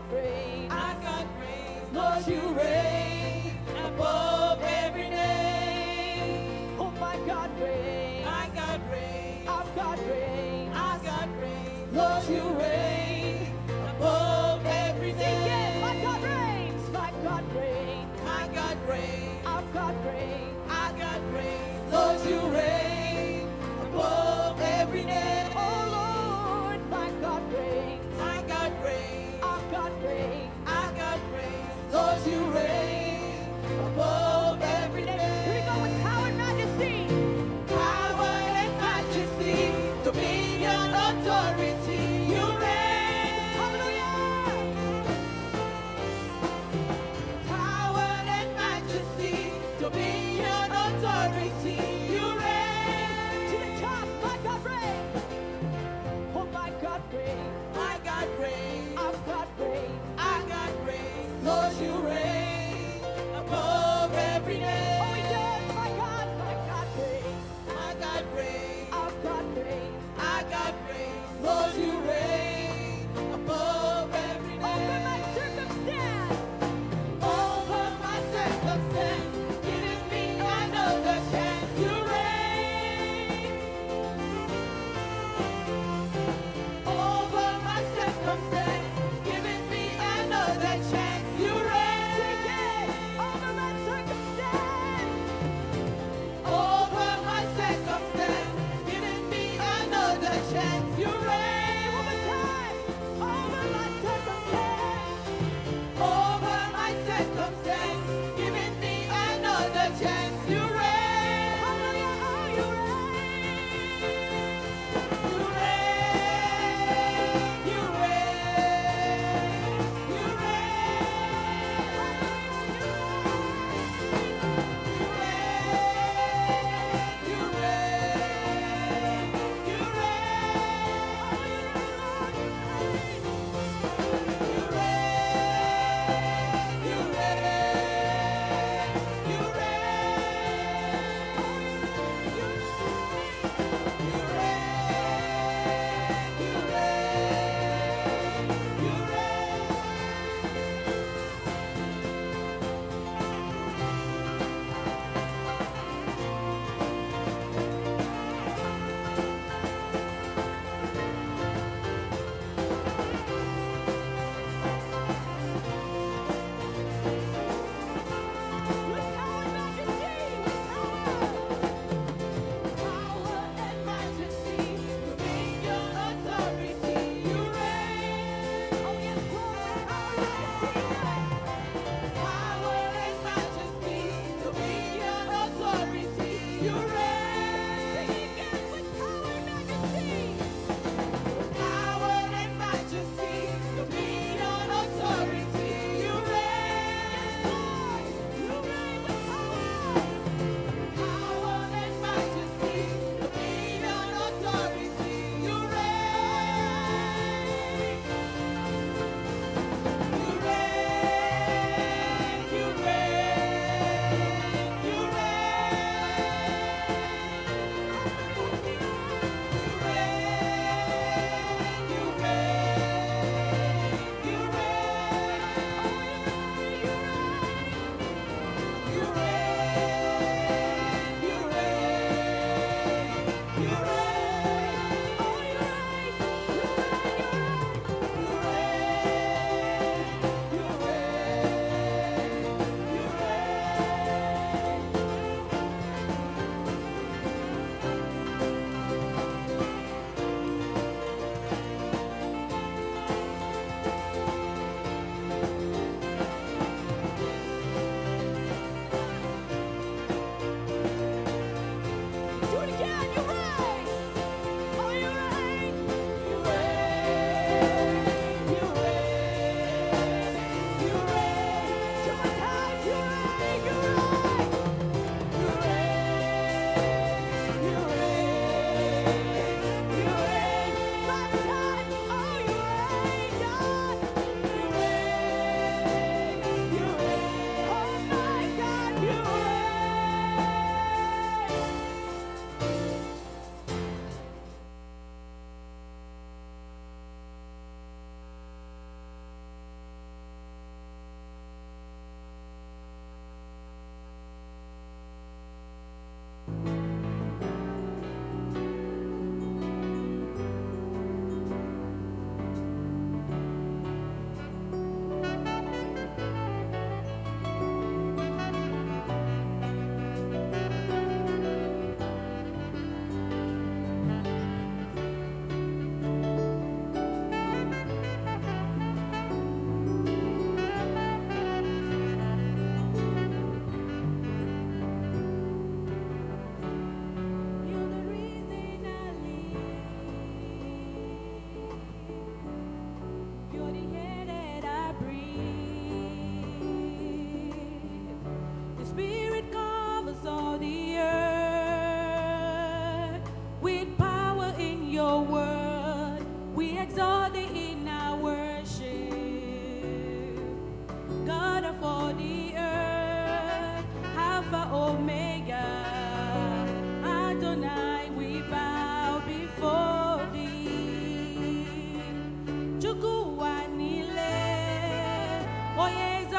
reign. Our God reigns. Lord, you reign above every name. Oh, my God reigns. My God reigns. Our God reigns. Our God reigns. Lord, you reign above every name. My God reigns. My God reigns. My God reigns. Our God reigns. Our God reigns. Lord, you reign above every name. Oh, Lord, my God reigns. My God reigns. Our God reigns. Our God reigns. Lord, you reign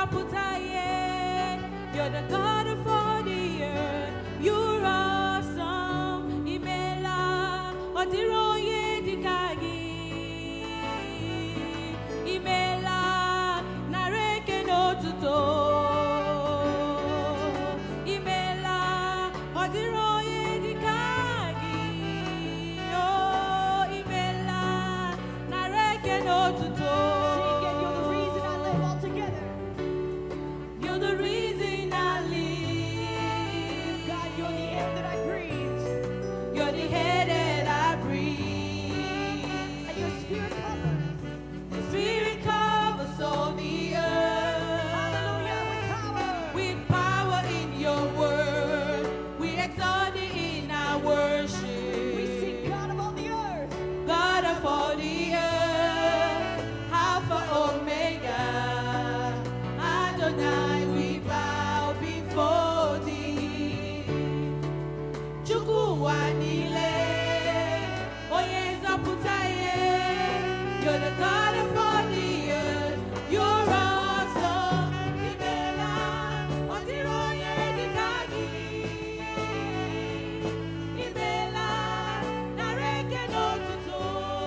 Zaputaye. You're the God of all the earth. You're awesome. Imela. Odiroye dikagi. Imela. Nareke no tuto. Imela. Odiroye dikagi. Oh, Imela. Nareke no tuto. Sing it, you're the reason I live all together. You're the reason I live. God, you're the air that I breathe. You're the air that I breathe. And your spirit covers. The Spirit covers all the earth. Hallelujah, with power. With power in your word, we exalt thee in our worship. We sing God of all the earth. God of all the earth, Alpha Omega, Adonai, we bow before thee. Chukwu wanile, Oye Zaputaye, you're the God of all the earth, you're awesome. Imela, Odiroye dikagi. Imela, nareke no tuto.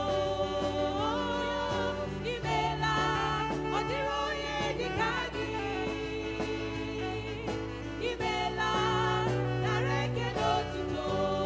Imela, Odiroye dikagi. Imela, nareke no tuto.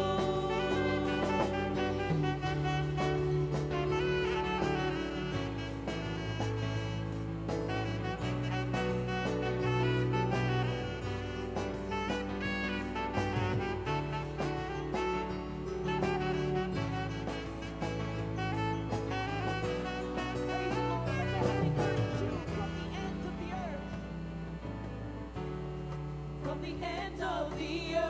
Praise the Lord. Let's all sing verse 2 from the ends of the earth. From the ends of the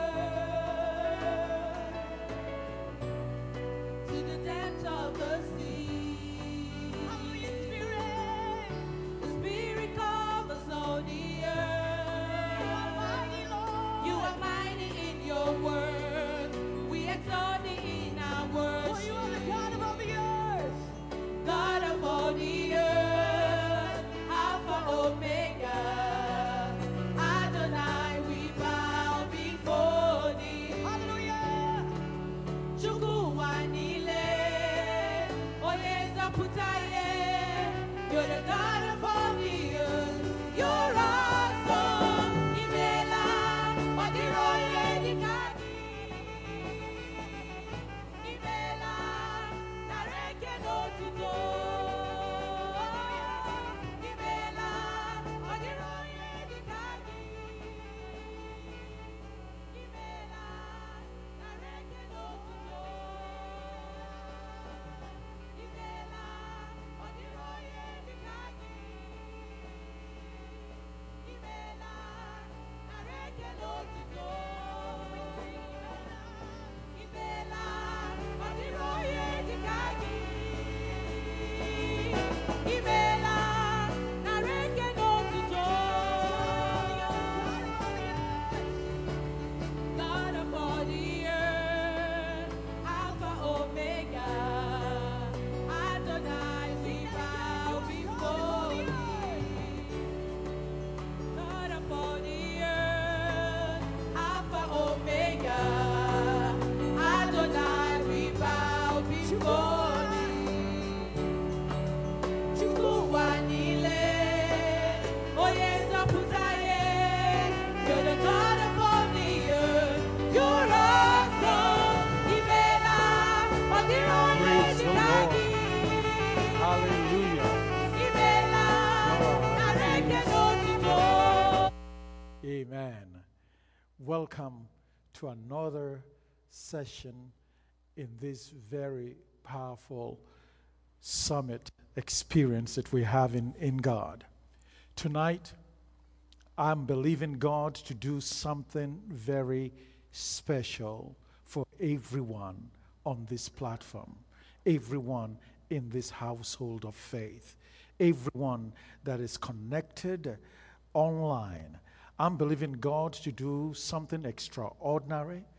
earth to the depths of the sea. Hallelujah, Spirit. The Spirit covers all the You are earth. mighty, Lord. You are mighty in your word. We exalt thee in our For you are the worship. God of all the earth. God of all the earth, Alpha Omega, Adonai, we bow before thee. Hallelujah. Chukwu wanile, Oye Zaputaye, you're the God of all the earth, you're awesome. Imela, Odiroye dikagi. Imela, nareke no tuto. Imela, Odiroye dikagi. Imela, nareke no tuto. Imela, Odiroye dikagi. Imela, nareke no tuto. Imela, Odiroye dikagi. Imela, nareke no tuto. God of all the earth, Alpha Omega, Adonai, we bow before thee. God of all the earth, Alpha Omega, Adonai, we bow before thee. Chukwu wanile, Oye Zaputaye, you're the God of all the earth, you're awesome. Imela, Odiroye Praise the Lord. dikagi. Hallelujah. Imela, Lord nareke no tuto. Amen. Welcome to another session in this very powerful summit experience that we have in God. Tonight, I'm believing God to do something very special for everyone on this platform, everyone in this household of faith, everyone that is connected online. I'm believing God to do something extraordinary,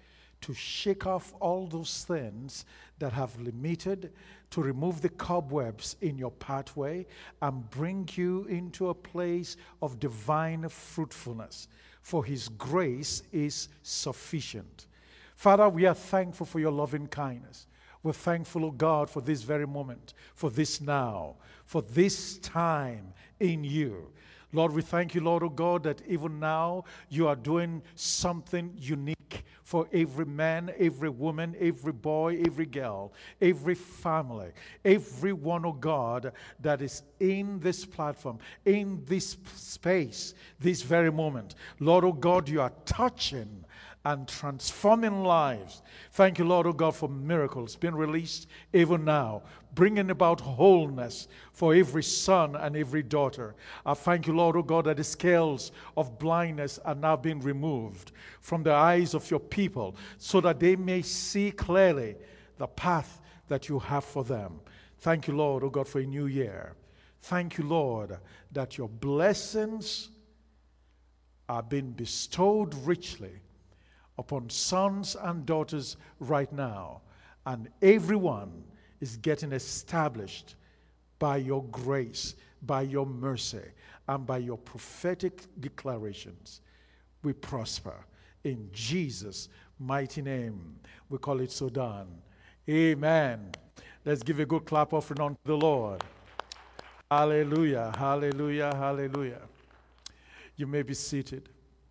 to shake off all those things that have limited, to remove the cobwebs in your pathway and bring you into a place of divine fruitfulness. For his grace is sufficient. Father, we are thankful for your loving kindness. We're thankful, oh God, for this very moment, for this now, for this time in you. Lord, we thank you, Lord, oh God, that even now you are doing something unique for every man, every woman, every boy, every girl, every family, everyone, oh God, that is in this platform, in this space, this very moment. Lord, oh God, you are touching and transforming lives. Thank you, Lord, oh God, for miracles being released even now, bringing about wholeness for every son and every daughter. I thank you, Lord, oh God, that the scales of blindness are now being removed from the eyes of your people so that they may see clearly the path that you have for them. Thank you, Lord, oh God, for a new year. Thank you, Lord, that your blessings are being bestowed richly upon sons and daughters right now, and everyone is getting established by your grace, by your mercy, and by your prophetic declarations. We prosper in Jesus' mighty name. We call it so done. Amen. Let's give a good clap offering unto the Lord. Hallelujah, hallelujah, hallelujah. You may be seated.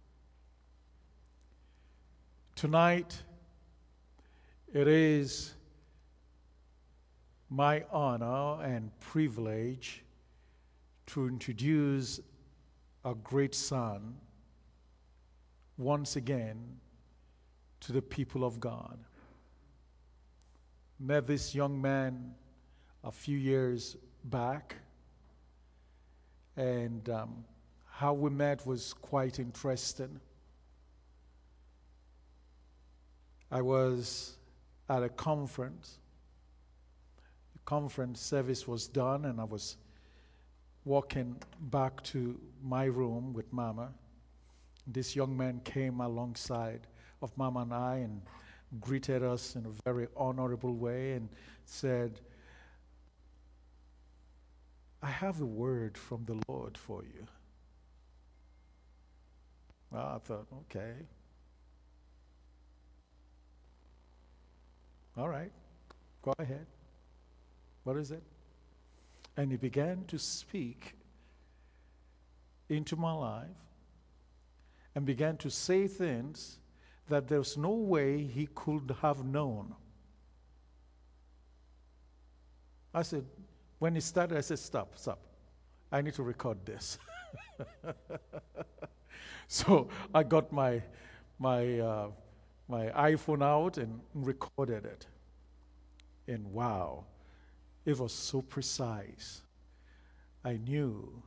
Tonight, it is my honor and privilege to introduce a great son once again to the people of God. Met this young man a few years back, and how we met was quite interesting. I was at a conference. The conference service was done, and I was walking back to my room with Mama. This young man came alongside of Mama and I and greeted us in a very honorable way and said, "I have a word from the Lord for you." Well, I thought, okay. All right, go ahead. What is it? And he began to speak into my life and began to say things that there's no way he could have known. I said, when he started, I said, stop. I need to record this. So I got my iPhone out and recorded it. And wow, it was so precise. I knew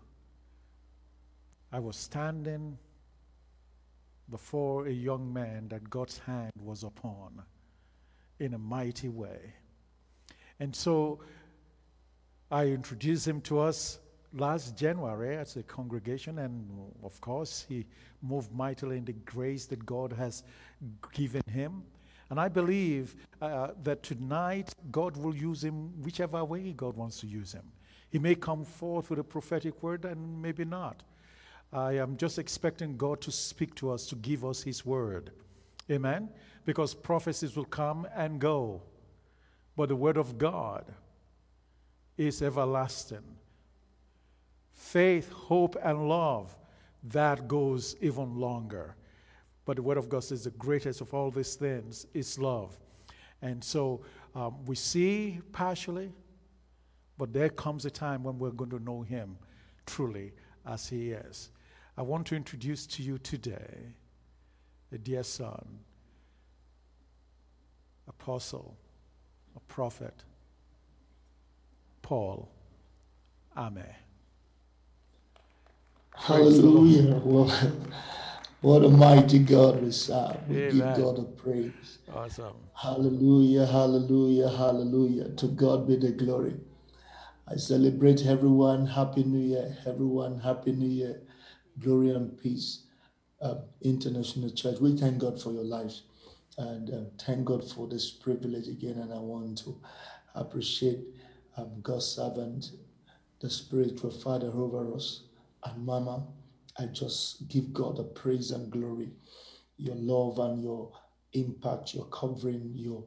I was standing before a young man that God's hand was upon in a mighty way. And so I introduced him to us last January as a congregation, and of course he moved mightily in the grace that God has given him. And I believe that tonight God will use him whichever way God wants to use him. He may come forth with a prophetic word and maybe not. I am just expecting God to speak to us, to give us his word. Amen? Because prophecies will come and go. But the word of God is everlasting. Faith, hope, and love, that goes even longer. But the word of God says the greatest of all these things is love. And so we see partially, but there comes a time when we're going to know him truly as he is. I want to introduce to you today a dear son, apostle, a prophet, Paul Ame. Hallelujah. What a mighty God we serve. We Amen. give God a praise. Awesome. Hallelujah, hallelujah, hallelujah. To God be the glory. I celebrate everyone. Happy New Year. Everyone, Happy New Year. Glory and peace. International Church. We thank God for your lives. And thank God for this privilege again. And I want to appreciate God's servant, the spiritual father over us, and Mama. I just give God the praise and glory. Your love and your impact, your covering, your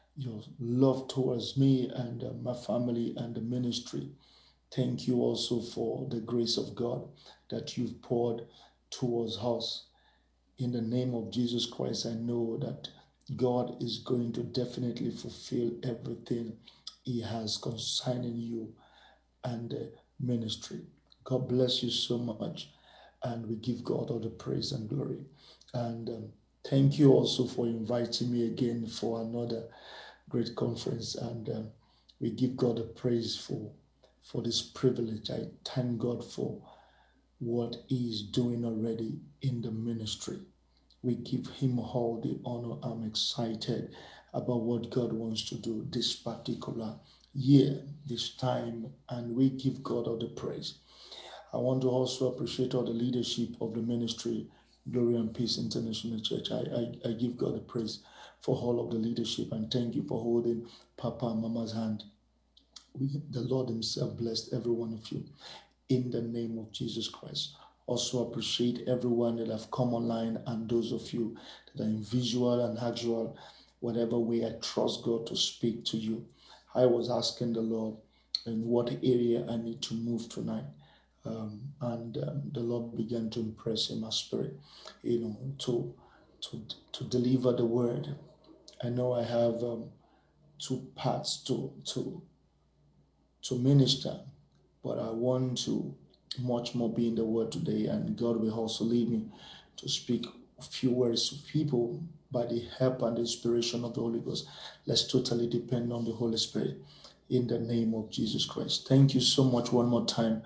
love towards me and my family and the ministry. Thank you also for the grace of God that you've poured towards us. In the name of Jesus Christ, I know that God is going to definitely fulfill everything He has concerning you and the ministry. God bless you so much, and we give God all the praise and glory. And thank you also for inviting me again for another great conference, and we give God the praise for this privilege. I thank God for what He is doing already in the ministry. We give Him all the honor. I'm excited about what God wants to do this particular year, this time, and we give God all the praise. I want to also appreciate all the leadership of the ministry, Glory and Peace International Church. I give God the praise for all of the leadership, and thank you for holding Papa and Mama's hand. The Lord Himself blessed every one of you in the name of Jesus Christ. Also appreciate everyone that have come online and those of you that are in visual and actual, whatever way. I trust God to speak to you. I was asking the Lord in what area I need to move tonight. And the Lord began to impress in my spirit, to deliver the word. I know I have 2 parts to minister, but I want to much more be in the word today, and God will also lead me to speak a few words to people by the help and the inspiration of the Holy Ghost. Let's totally depend on the Holy Spirit in the name of Jesus Christ. Thank you so much one more time,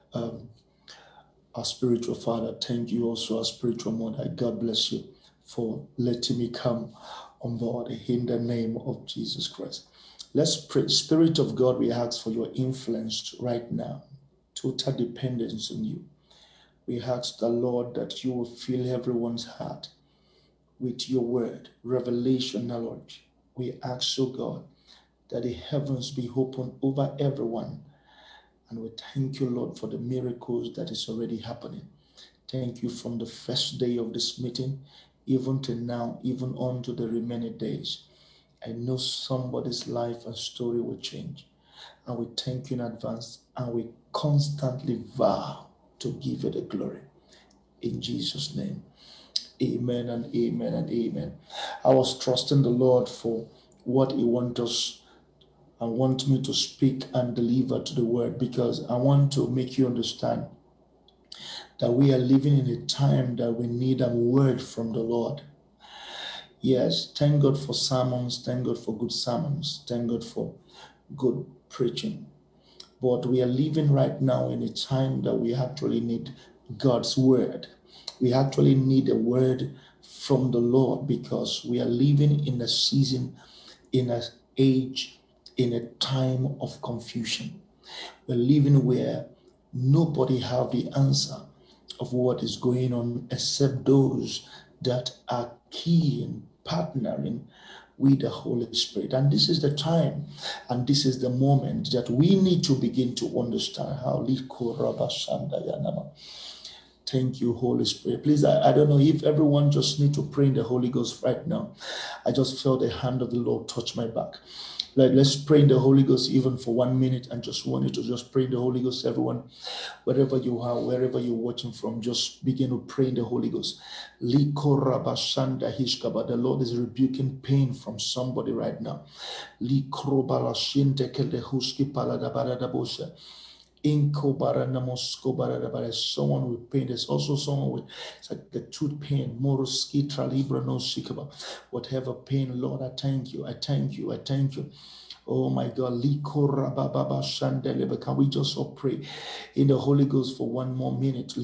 our spiritual father. Thank you also, our spiritual mother. God bless you for letting me come on board in the name of Jesus Christ. Let's pray. Spirit of God, we ask for your influence right now. Total dependence on you. We ask the Lord that you will fill everyone's heart with your word, revelation, knowledge. We ask, oh God, that the heavens be open over everyone. And we thank you, Lord, for the miracles that is already happening. Thank you from the first day of this meeting, even to now, even on to the remaining days. I know somebody's life and story will change. And we thank you in advance, and we constantly vow to give you the glory. In Jesus' name, amen and amen and amen. I was trusting the Lord for what He wants us and want me to speak and deliver to the word, because I want to make you understand that we are living in a time that we need a word from the Lord. Yes, thank God for sermons, thank God for good sermons, thank God for good preaching. But we are living right now in a time that we actually need God's word. We actually need a word from the Lord, because we are living in a season, in an age, in a time of confusion. We're living where nobody have the answer of what is going on except those that are key in partnering with the Holy Spirit. And this is the time, and this is the moment that we need to begin to understand how. Thank you, Holy Spirit. Please, I don't know if everyone just need to pray in the Holy Ghost right now. I just felt the hand of the Lord touch my back. Let's pray in the Holy Ghost even for 1 minute, and just want you to just pray in the Holy Ghost. Everyone, wherever you are, wherever you're watching from, just begin to pray in the Holy Ghost. The Lord is rebuking pain from somebody right now. Someone with pain. There's also someone with, it's like the tooth pain. Whatever pain, Lord, I thank you. I thank you. I thank you. Oh my God. Can we just all pray in the Holy Ghost for 1 more minute?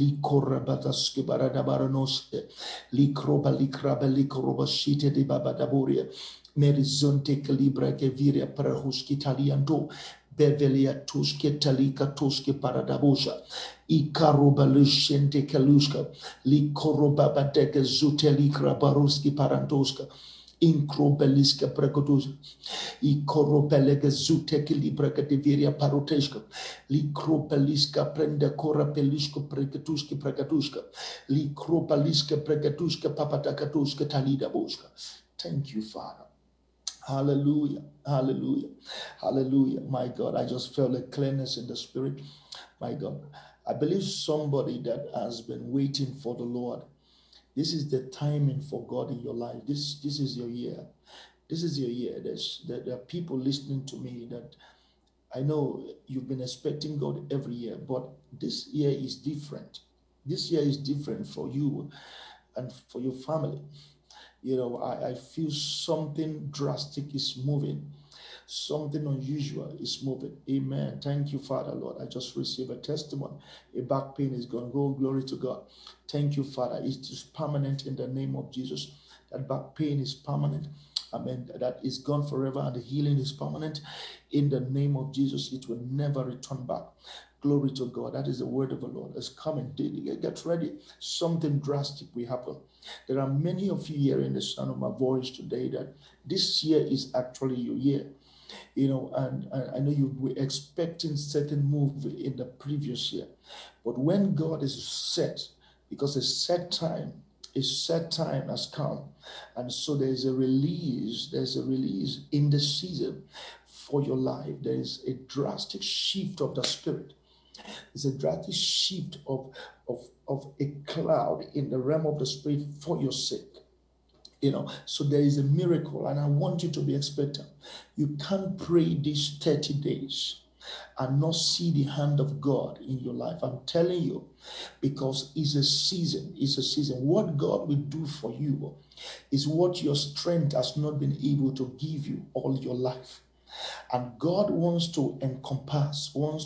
Merizonte calibra que viria para hospitaliando. Bevelia tuske talika tuske paradabosha. Ikaruba lushente kaluska. Li korobaba deke zutelikra baruski parandoska. Incrobeliska precotus, Icoropelega zuteki libraka diviria paroteshka, Licropeliska prende cora pelisco precatuska precatuska, Licropeliska precatuska papatakatuska talida boska. Thank you, Father. Hallelujah, hallelujah, hallelujah. My God, I just felt a clearness in the spirit. My God, I believe somebody that has been waiting for the Lord. This is the timing for God in your life. This is your year. This is your year. There are people listening to me that I know you've been expecting God every year, but this year is different. This year is different for you and for your family. You know, I feel something drastic is moving. Something unusual is moving. Amen. Thank you, Father, Lord. I just received a testimony. A back pain is gone. Go, glory to God. Thank you, Father. It is permanent in the name of Jesus. That back pain is permanent. Amen. That is gone forever, and the healing is permanent. In the name of Jesus, it will never return back. Glory to God. That is the word of the Lord. It's coming. Get ready. Something drastic will happen. There are many of you hearing the sound of my voice today that this year is actually your year. You know, and I know you were expecting certain move in the previous year. But when God is set, because a set time has come. And so there's a release in the season for your life. There is a drastic shift of the spirit. It's a drastic shift of a cloud in the realm of the spirit for your sake. You know, so there is a miracle, and I want you to be expectant. You can't pray these 30 days and not see the hand of God in your life. I'm telling you, because it's a season. It's a season. What God will do for you is what your strength has not been able to give you all your life. And God wants to encompass, wants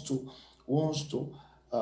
to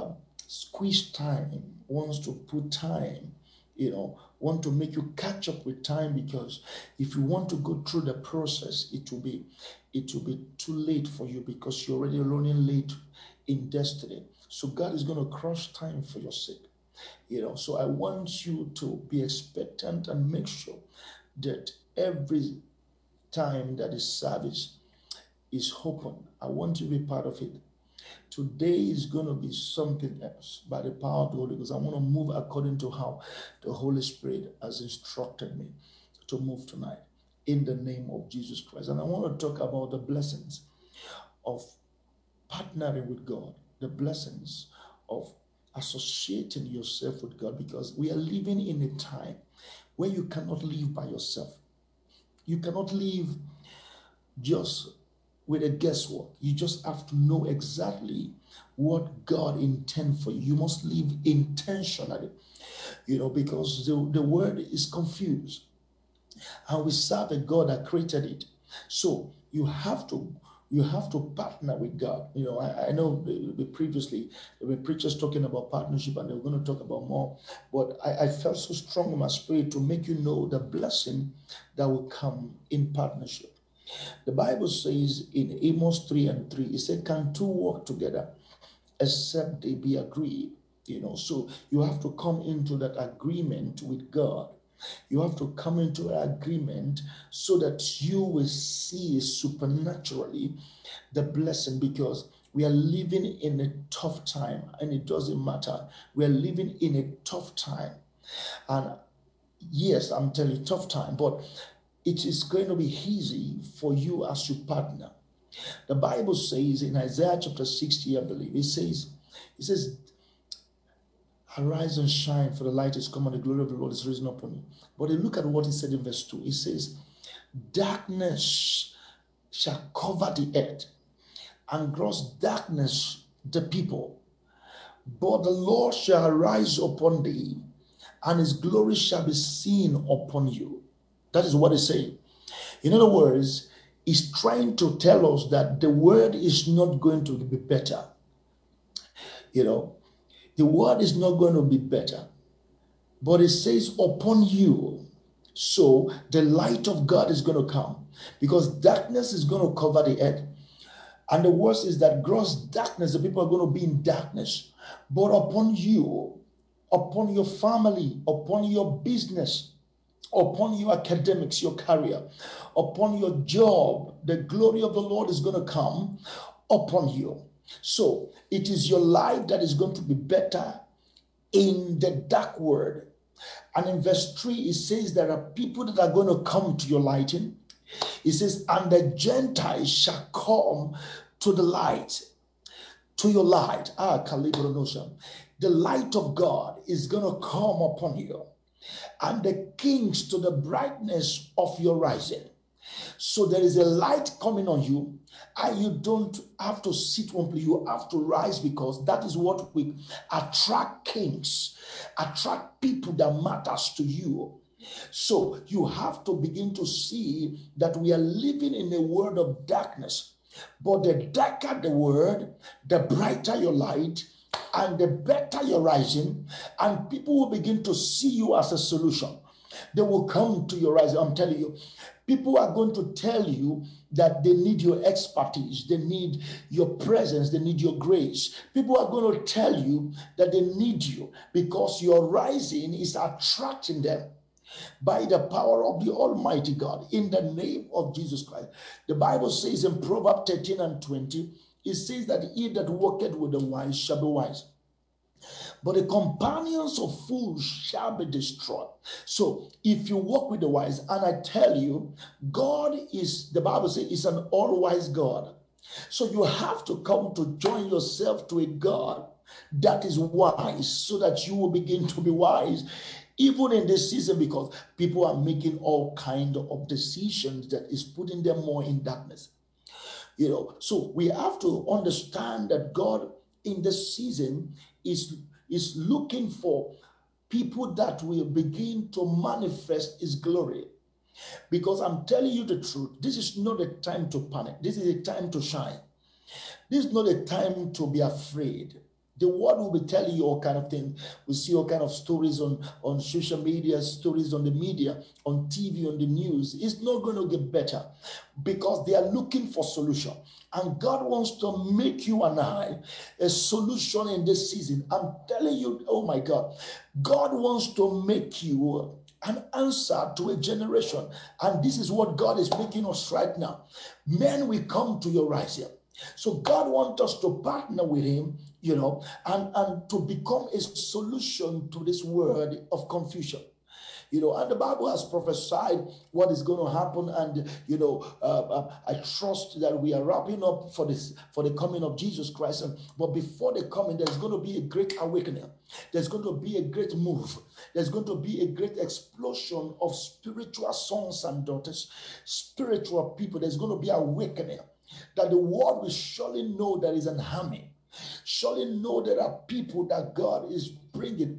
squeeze time, wants to put time, you know, want to make you catch up with time, because if you want to go through the process, it will be too late for you, because you're already running late in destiny. So God is going to crush time for your sake. You know, so I want you to be expectant and make sure that every time that is service is open, I want you to be part of it. Today is going to be something else by the power of the Holy Ghost. I want to move according to how the Holy Spirit has instructed me to move tonight in the name of Jesus Christ. And I want to talk about the blessings of partnering with God, the blessings of associating yourself with God, because we are living in a time where you cannot live by yourself. You cannot live just with a guesswork. You just have to know exactly what God intends for you. You must live intentionally, you know, because the word is confused. And we serve a God that created it. So you have to partner with God. You know, I know previously there were preachers talking about partnership, and they were going to talk about more. But I felt so strong in my spirit to make you know the blessing that will come in partnership. The Bible says in Amos 3:3, it said, "Can two walk together except they be agreed?" You know, so you have to come into that agreement with God. You have to come into an agreement so that you will see supernaturally the blessing, because we are living in a tough time, and it doesn't matter. We are living in a tough time. And yes, I'm telling you, tough time, but it is going to be easy for you as you partner. The Bible says in Isaiah chapter 60, I believe, it says, "Arise and shine, for the light is come, and the glory of the Lord is risen upon you." But look at what he said in verse 2. It says, "Darkness shall cover the earth, and gross darkness the people. But the Lord shall arise upon thee, and his glory shall be seen upon you." That is what it's saying. In other words, he's trying to tell us that the world is not going to be better. You know, the world is not going to be better. But it says upon you. So the light of God is going to come, because darkness is going to cover the earth. And the worst is that gross darkness, the people are going to be in darkness. But upon you, upon your family, upon your business, upon your academics, your career, upon your job. The glory of the Lord is going to come upon you. So it is your life that is going to be better in the dark world. And in verse 3, it says there are people that are going to come to your lighting. It says, and the Gentiles shall come to the light, to your light. The light of God is going to come upon you, and the kings to the brightness of your rising. So there is a light coming on you, and you don't have to sit one place. You have to rise, because that is what we attract kings, attract people that matters to you. So you have to begin to see that we are living in a world of darkness. But the darker the world, the brighter your light, and the better your rising, and people will begin to see you as a solution. They will come to your rising. I'm telling you, people are going to tell you that they need your expertise, they need your presence, they need your grace. People are going to tell you that they need you, because your rising is attracting them by the power of the Almighty God, in the name of Jesus Christ. The Bible says in Proverbs 13 and 20, it says that he that walketh with the wise shall be wise, but the companions of fools shall be destroyed. So if you walk with the wise, and I tell you, God is, the Bible says, is an all-wise God. So you have to come to join yourself to a God that is wise, so that you will begin to be wise even in this season, because people are making all kind of decisions that is putting them more in darkness. So we have to understand that God in this season is looking for people that will begin to manifest his glory. Because I'm telling you the truth, this is not a time to panic. This is a time to shine. This is not a time to be afraid. The world will be telling you all kind of things. We see all kind of stories on social media, stories on the media, on TV, on the news. It's not going to get better, because they are looking for solution. And God wants to make you and I a solution in this season. I'm telling you, oh my God, God wants to make you an answer to a generation. And this is what God is making us right now. Men will come to your rising. So God wants us to partner with him, and to become a solution to this world of confusion. And the Bible has prophesied what is going to happen. And, I trust that we are wrapping up for the coming of Jesus Christ. But before the coming, there's going to be a great awakening. There's going to be a great move. There's going to be a great explosion of spiritual sons and daughters, spiritual people. There's going to be awakening, that the world will surely know there is an army. Surely know there are people that God is bringing.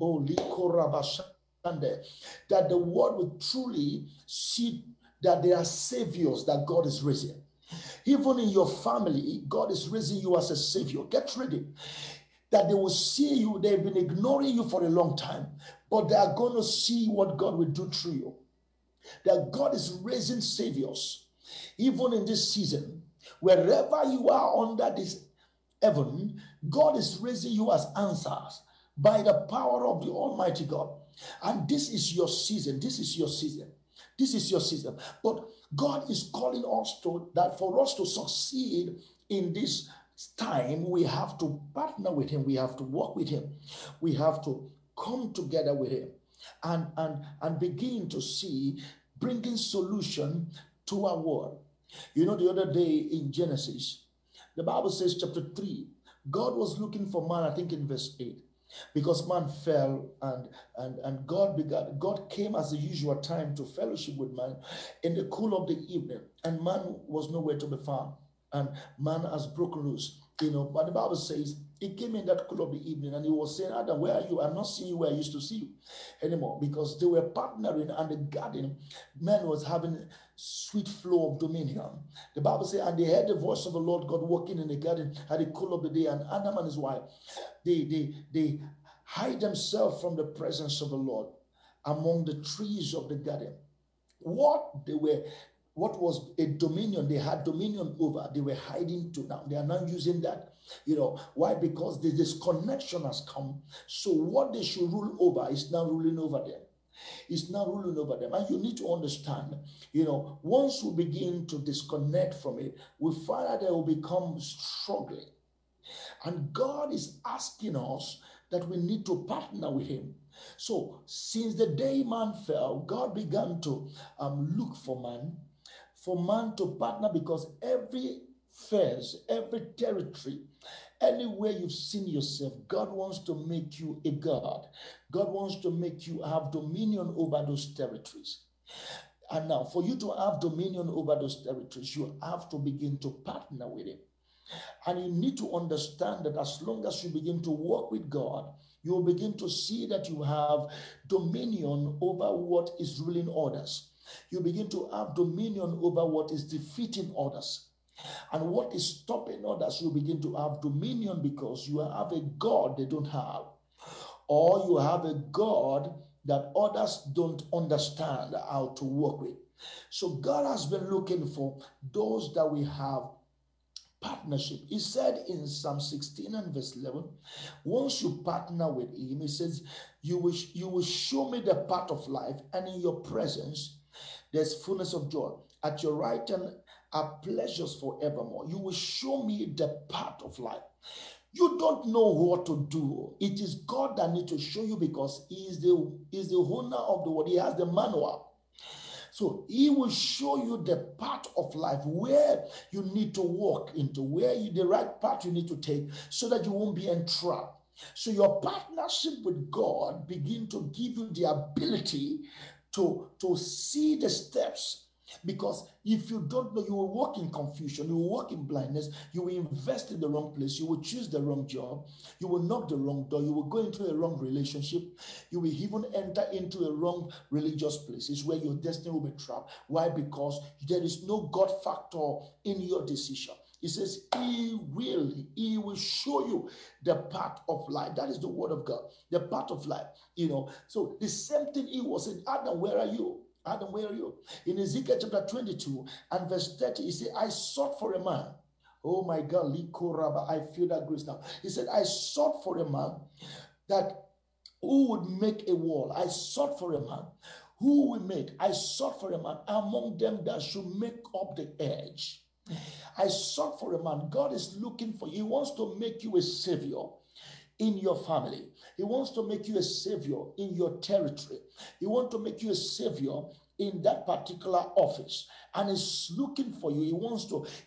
That the world will truly see that there are saviors that God is raising. Even in your family, God is raising you as a savior. Get ready. That they will see you. They've been ignoring you for a long time, but they are going to see what God will do through you. That God is raising saviors. Even in this season, wherever you are under this heaven, God is raising you as answers by the power of the Almighty God. And this is your season. This is your season. This is your season. But God is calling us that for us to succeed in this time, we have to partner with him. We have to work with him. We have to come together with him and begin to see bringing solution to our world. The other day in Genesis, the Bible says chapter 3, God was looking for man, I think in verse 8, because man fell and God came as the usual time to fellowship with man in the cool of the evening, and man was nowhere to be found, and man has broken loose. But the Bible says he came in that cool of the evening, and he was saying, Adam, where are you? I'm not seeing you where I used to see you anymore, because they were partnering, and the garden, man was having sweet flow of dominion. The Bible says, and they heard the voice of the Lord God walking in the garden at the cool of the day, and Adam and his wife, they hide themselves from the presence of the Lord among the trees of the garden. What was a dominion they had dominion over, they were hiding to now. They are not using that. Why? Because this connection has come. So what they should rule over is now ruling over them. Is now ruling over them. And you need to understand, once we begin to disconnect from it, we find that they will become struggling. And God is asking us that we need to partner with Him. So, since the day man fell, God began to look for man to partner, because every phase, every territory, anywhere you've seen yourself, God wants to make you a God. God wants to make you have dominion over those territories. And now, for you to have dominion over those territories, you have to begin to partner with Him. And you need to understand that as long as you begin to work with God, you will begin to see that you have dominion over what is ruling others. You begin to have dominion over what is defeating others. And what is stopping others, you begin to have dominion, because you have a God they don't have. Or you have a God that others don't understand how to work with. So God has been looking for those that we have partnership. He said in Psalm 16 and verse 11, once you partner with Him, He says, you will show me the path of life, and in your presence there's fullness of joy. At your right hand are pleasures forevermore. You will show me the path of life. You don't know what to do. It is God that needs to show you, because He is the owner of the world. He has the manual. So He will show you the path of life, where you need to walk into, the right path you need to take, so that you won't be entrapped. So your partnership with God begin to give you the ability to see the steps. Because if you don't know, you will walk in confusion, you will walk in blindness, you will invest in the wrong place, you will choose the wrong job, you will knock the wrong door, you will go into a wrong relationship, you will even enter into a wrong religious places where your destiny will be trapped. Why? Because there is no God factor in your decision. He says, He will show you the path of life. That is the word of God, the path of life. So the same thing He was saying, Adam, where are you? Adam, where are you? In Ezekiel chapter 22 and verse 30, He said, I sought for a man. Oh my God, I feel that grace now. He said, I sought for a man who would make a wall. I sought for a man who will make. I sought for a man among them that should make up the edge. I sought for a man. God is looking for you. He wants to make you a savior in your family. He wants to make you a savior in your territory. He wants to make you a savior in that particular office. And He's looking for you. He wants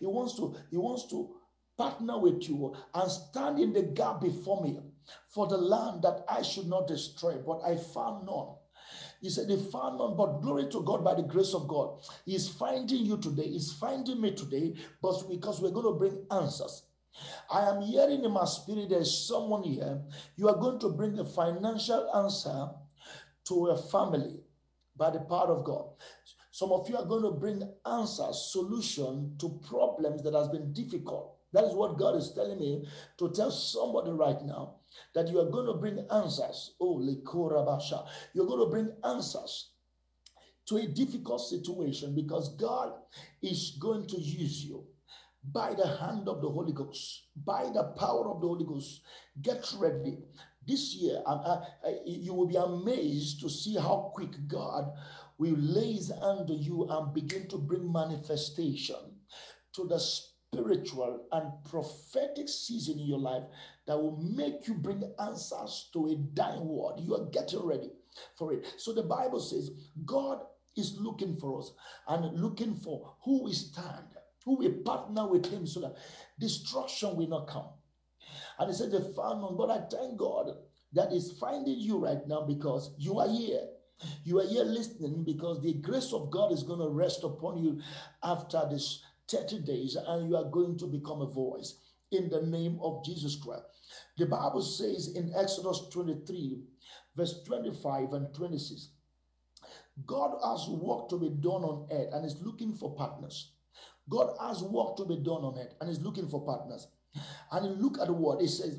to partner with you and stand in the gap before me for the land that I should not destroy, but I found none. He said, they found none, but glory to God by the grace of God. He's finding you today. He's finding me today, but because we're going to bring answers. I am hearing in my spirit there's someone here. You are going to bring a financial answer to a family by the power of God. Some of you are going to bring answers, solution to problems that has been difficult. That is what God is telling me to tell somebody right now, that you are going to bring answers. Oh, Likorabasha. You're going to bring answers to a difficult situation, because God is going to use you by the hand of the Holy Ghost, by the power of the Holy Ghost. Get ready. This year, you will be amazed to see how quick God will lay His hand on you and begin to bring manifestation to the spiritual and prophetic season in your life that will make you bring answers to a dying world. You are getting ready for it. So the Bible says God is looking for us and looking for who will stand, who will partner with Him, so that destruction will not come. And He said they found none. But I thank God that is finding you right now, because you are here. You are here listening, because the grace of God is going to rest upon you after this 30 days, and you are going to become a voice in the name of Jesus Christ. The Bible says in Exodus 23, verse 25 and 26, God has work to be done on earth and is looking for partners. God has work to be done on earth and is looking for partners. And you look at the word,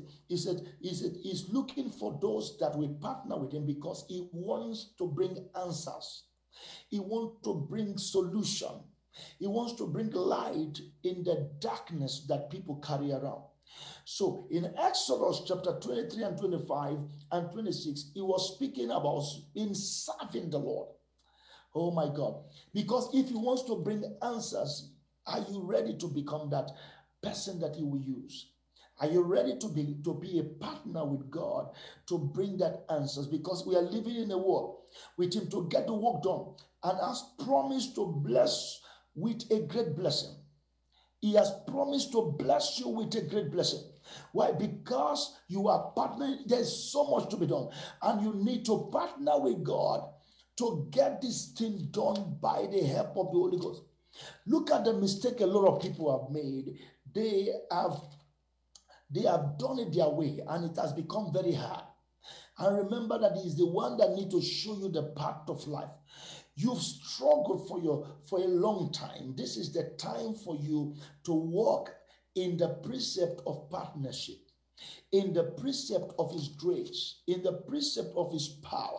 he's looking for those that will partner with Him, because He wants to bring answers. He wants to bring solution. He wants to bring light in the darkness that people carry around. So in Exodus chapter 23 and 25 and 26, he was speaking about in serving the Lord. Oh my God. Because if he wants to bring answers, are you ready to become that person that he will use? Are you ready to be a partner with God to bring that answers? Because we are living in a world with him to get the work done and has promised to bless with a great blessing. He has promised to bless you with a great blessing. Why? Because you are partnering. There's so much to be done. And you need to partner with God to get this thing done by the help of the Holy Ghost. Look at the mistake a lot of people have made. They have done it their way, and it has become very hard. And remember that he is the one that needs to show you the path of life. You've struggled for a long time. This is the time for you to walk in the precept of partnership, in the precept of his grace, in the precept of his power.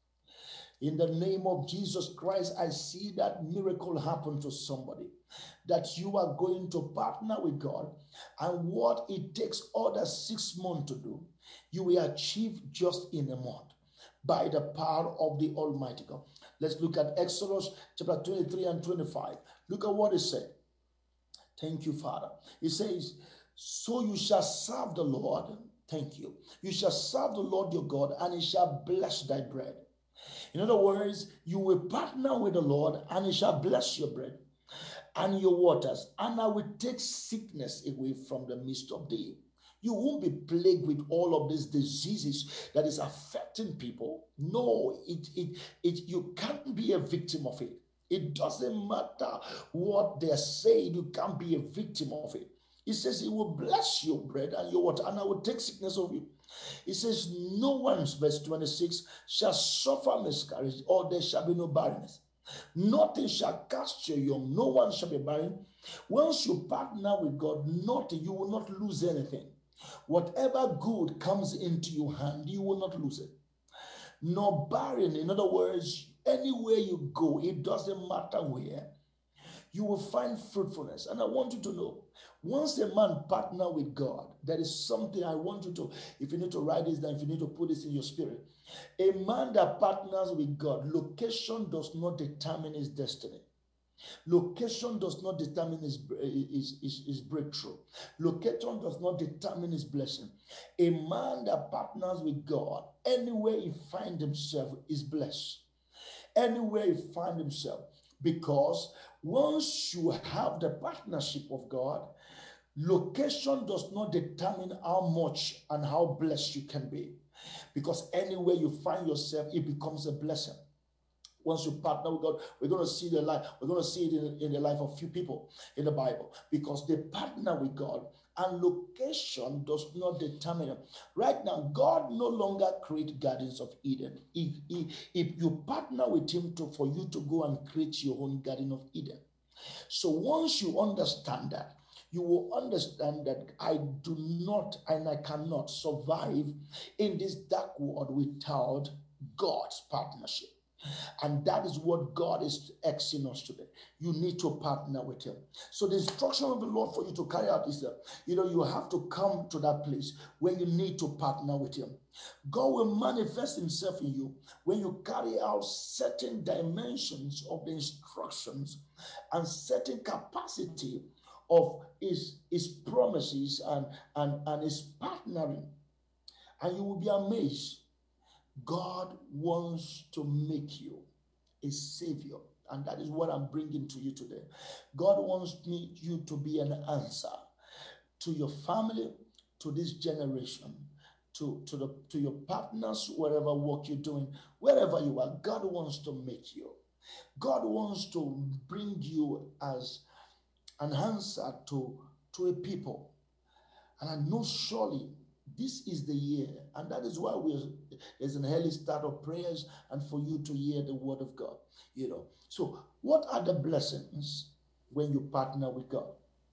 In the name of Jesus Christ, I see that miracle happen to somebody, that you are going to partner with God, and what it takes other 6 months to do, you will achieve just in a month by the power of the Almighty God. Let's look at Exodus chapter 23 and 25. Look at what it said. Thank you, Father. It says, so you shall serve the Lord. Thank you. You shall serve the Lord your God, and he shall bless thy bread. In other words, you will partner with the Lord, and he shall bless your bread and your waters, and I will take sickness away from the midst of thee. You won't be plagued with all of these diseases that is affecting people. No, you can't be a victim of it. It doesn't matter what they're saying, you can't be a victim of it. He says he will bless your bread and your water, and I will take sickness of you. He says, no one, verse 26, shall suffer miscarriage, or there shall be no barrenness. Nothing shall cast your young, no one shall be barren. Once you partner with God, nothing, you will not lose anything. Whatever good comes into your hand, you will not lose it. Nor barren, in other words, anywhere you go, it doesn't matter where, you will find fruitfulness. And I want you to know, once a man partner with God, there is something I want you to, if you need to write this down, if you need to put this in your spirit. A man that partners with God, location does not determine his destiny. Location does not determine his breakthrough. Location does not determine his blessing. A man that partners with God, anywhere he finds himself is blessed. Anywhere he finds himself. Because once you have the partnership of God, location does not determine how much and how blessed you can be. Because anywhere you find yourself, it becomes a blessing. Once you partner with God, we're going to see the life. We're going to see it in the life of few people in the Bible, because they partner with God, and location does not determine it. Right now, God no longer creates gardens of Eden. If you partner with him for you to go and create your own garden of Eden. So once you understand that, you will understand that I do not and I cannot survive in this dark world without God's partnership. And that is what God is asking us today. You need to partner with him. So the instruction of the Lord for you to carry out is that, you have to come to that place where you need to partner with him. God will manifest himself in you when you carry out certain dimensions of the instructions and certain capacity of his promises and his partnering. And you will be amazed. God wants to make you a savior, and that is what I'm bringing to you today. God wants you to be an answer to your family, to this generation, to your partners, wherever work you're doing, wherever you are. God wants to make you. God wants to bring you as an answer to a people. And I know surely this is the year, and that is why there's an early start of prayers and for you to hear the word of God. So what are the blessings when you partner with God?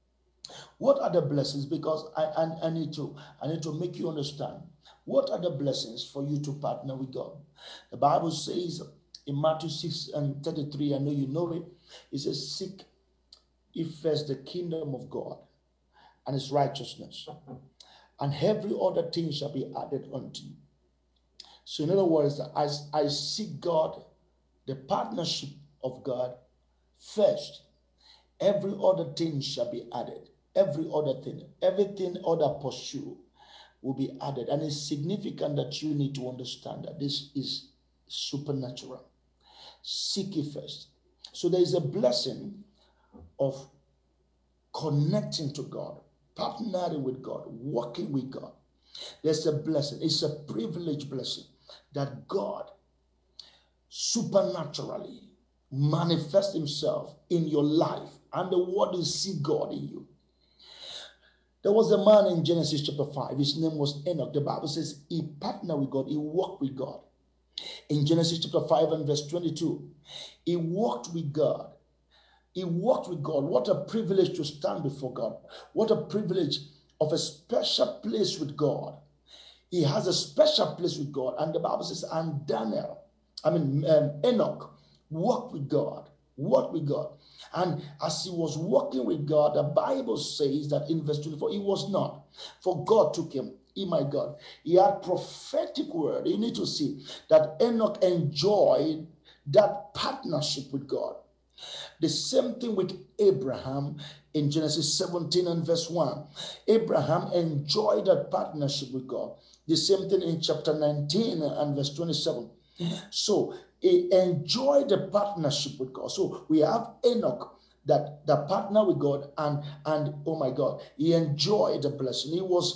What are the blessings? Because I need to make you understand. What are the blessings for you to partner with God? The Bible says in Matthew 6:33, I know you know it. It says, "Seek ye first the kingdom of God and his righteousness, and every other thing shall be added unto you. So, in other words, as I seek God, the partnership of God first, every other thing shall be added. Every other thing, everything other pursue will be added. And it's significant that you need to understand that this is supernatural. Seek it first. So there is a blessing of connecting to God, partnering with God, working with God. There's a blessing. It's a privileged blessing that God supernaturally manifests himself in your life, and the world will see God in you. There was a man in Genesis chapter 5. His name was Enoch. The Bible says he partnered with God. He walked with God. In Genesis chapter 5 and verse 22, he walked with God. He walked with God. What a privilege to stand before God. What a privilege of a special place with God. He has a special place with God. And the Bible says, and Enoch walked with God. Walked with God. And as he was walking with God, the Bible says that in verse 24, he was not. For God took him. My God. He had prophetic word. You need to see that Enoch enjoyed that partnership with God. The same thing with Abraham in Genesis 17 and verse 1. Abraham enjoyed that partnership with God. The same thing in chapter 19 and verse 27. So he enjoyed the partnership with God. So we have Enoch that partner with God, and oh my God, he enjoyed the blessing. He was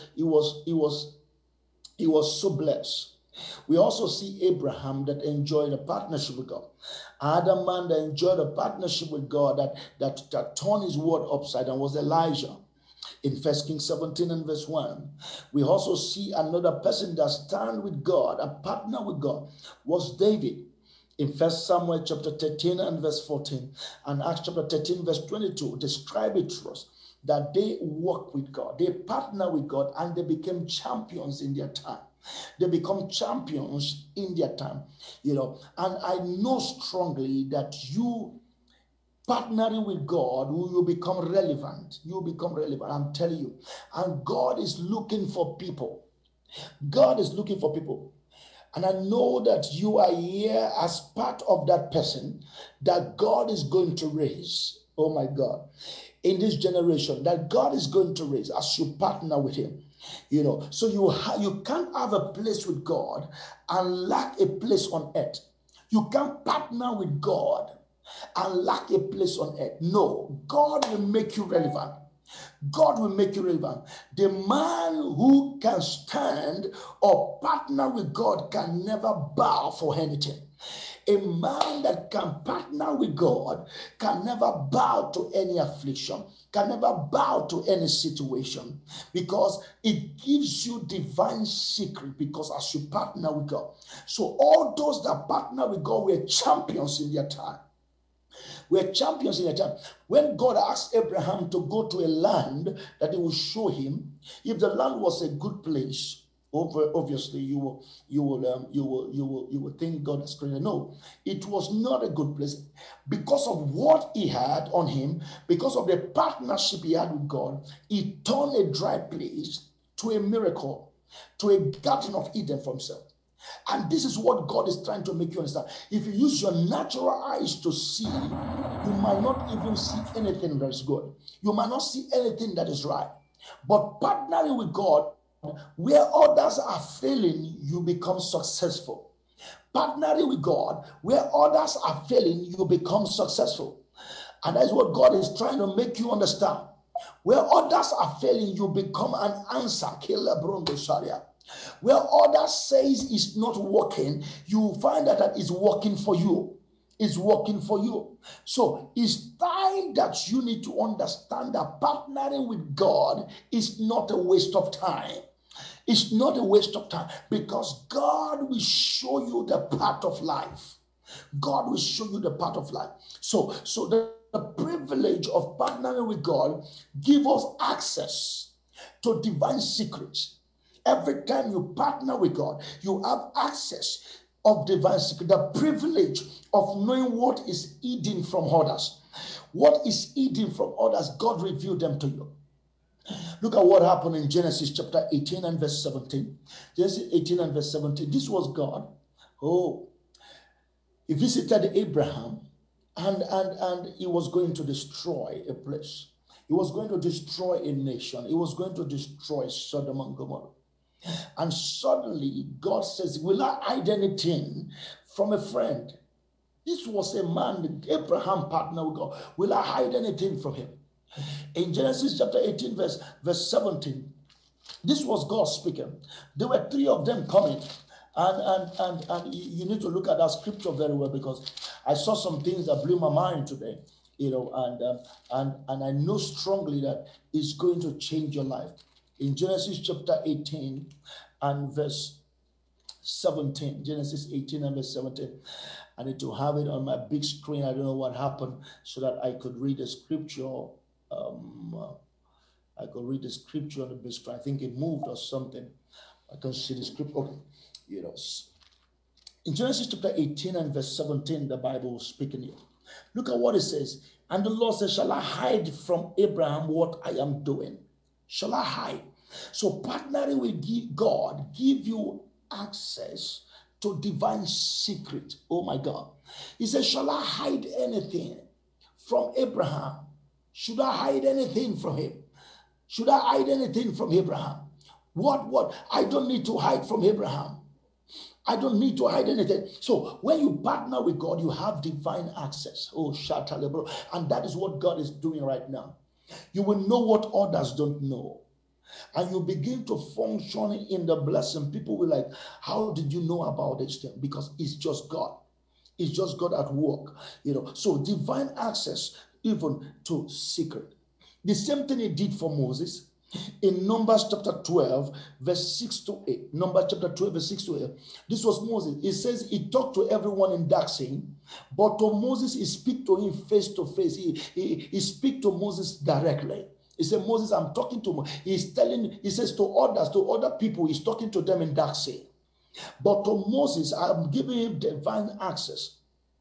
so blessed. We also see Abraham that enjoyed a partnership with God. Another man that enjoyed a partnership with God that turned his word upside down was Elijah. In 1 Kings 17 and verse 1, we also see another person that stand with God, a partner with God, was David. In 1 Samuel chapter 13 and verse 14 and Acts chapter 13 verse 22 describe it to us that they work with God, they partner with God, and they became champions in their time. They become champions in their time, and I know strongly that you partnering with God, you become relevant. You become relevant. I'm telling you. And God is looking for people. God is looking for people. And I know that you are here as part of that person that God is going to raise. Oh my God. In this generation that God is going to raise as you partner with him. So you can't have a place with God and lack a place on earth. You can't partner with God and lack a place on earth. No, God will make you relevant. God will make you relevant. The man who can stand or partner with God can never bow for anything. A man that can partner with God can never bow to any affliction, can never bow to any situation, because it gives you divine secret, because as you partner with God. So all those that partner with God were champions in their time. We're champions in a time. When God asked Abraham to go to a land that he will show him, if the land was a good place, obviously you will think God has created. No, it was not a good place because of what he had on him, because of the partnership he had with God. He turned a dry place to a miracle, to a garden of Eden for himself. And this is what God is trying to make you understand. If you use your natural eyes to see, you might not even see anything that is good. You might not see anything that is right. But partnering with God, where others are failing, you become successful. Partnering with God, where others are failing, you become successful. And that's what God is trying to make you understand. Where others are failing, you become an answer. Where others says it's not working, you find that it's working for you. It's working for you. So it's time that you need to understand that partnering with God is not a waste of time. It's not a waste of time, because God will show you the path of life. God will show you the path of life. So the privilege of partnering with God gives us access to divine secrets. Every time you partner with God, you have access of divine secret, the privilege of knowing what is hidden from others. What is hidden from others, God revealed them to you. Look at what happened in Genesis chapter 18 and verse 17. Genesis 18 and verse 17. This was God. Oh, he visited Abraham and he was going to destroy a place. He was going to destroy a nation. He was going to destroy Sodom and Gomorrah. And suddenly God says, will I hide anything from a friend? This was a man, Abraham partner with God. Will I hide anything from him? In Genesis chapter 18, verse 17, this was God speaking. There were three of them coming. And you need to look at that scripture very well, because I saw some things that blew my mind today, and I know strongly that it's going to change your life. In Genesis chapter 18 and verse 17, Genesis 18 and verse 17. I need to have it on my big screen. I don't know what happened, so that I could read the scripture. I could read the scripture on the big screen. I think it moved or something. I can see the scripture. Okay. In Genesis chapter 18 and verse 17, the Bible is speaking here. Look at what it says. And the Lord says, shall I hide from Abraham what I am doing? Shall I hide? So partnering with God give you access to divine secret. Oh my God. He says, shall I hide anything from Abraham? Should I hide anything from him? Should I hide anything from Abraham? What? I don't need to hide from Abraham. I don't need to hide anything. So when you partner with God, you have divine access. Oh, Shatalebro. And that is what God is doing right now. You will know what others don't know. And you begin to function in the blessing. People will like, how did you know about this thing? Because it's just God. It's just God at work. So divine access even to secret. The same thing he did for Moses. In Numbers chapter 12, verse 6 to 8. Numbers chapter 12, verse 6 to 8. This was Moses. It says he talked to everyone in dark saying, but to Moses, he speak to him face to face. He speak to Moses directly. He said, Moses, I'm talking to him. He says to other people, he's talking to them in dark saying. But to Moses, I'm giving him divine access.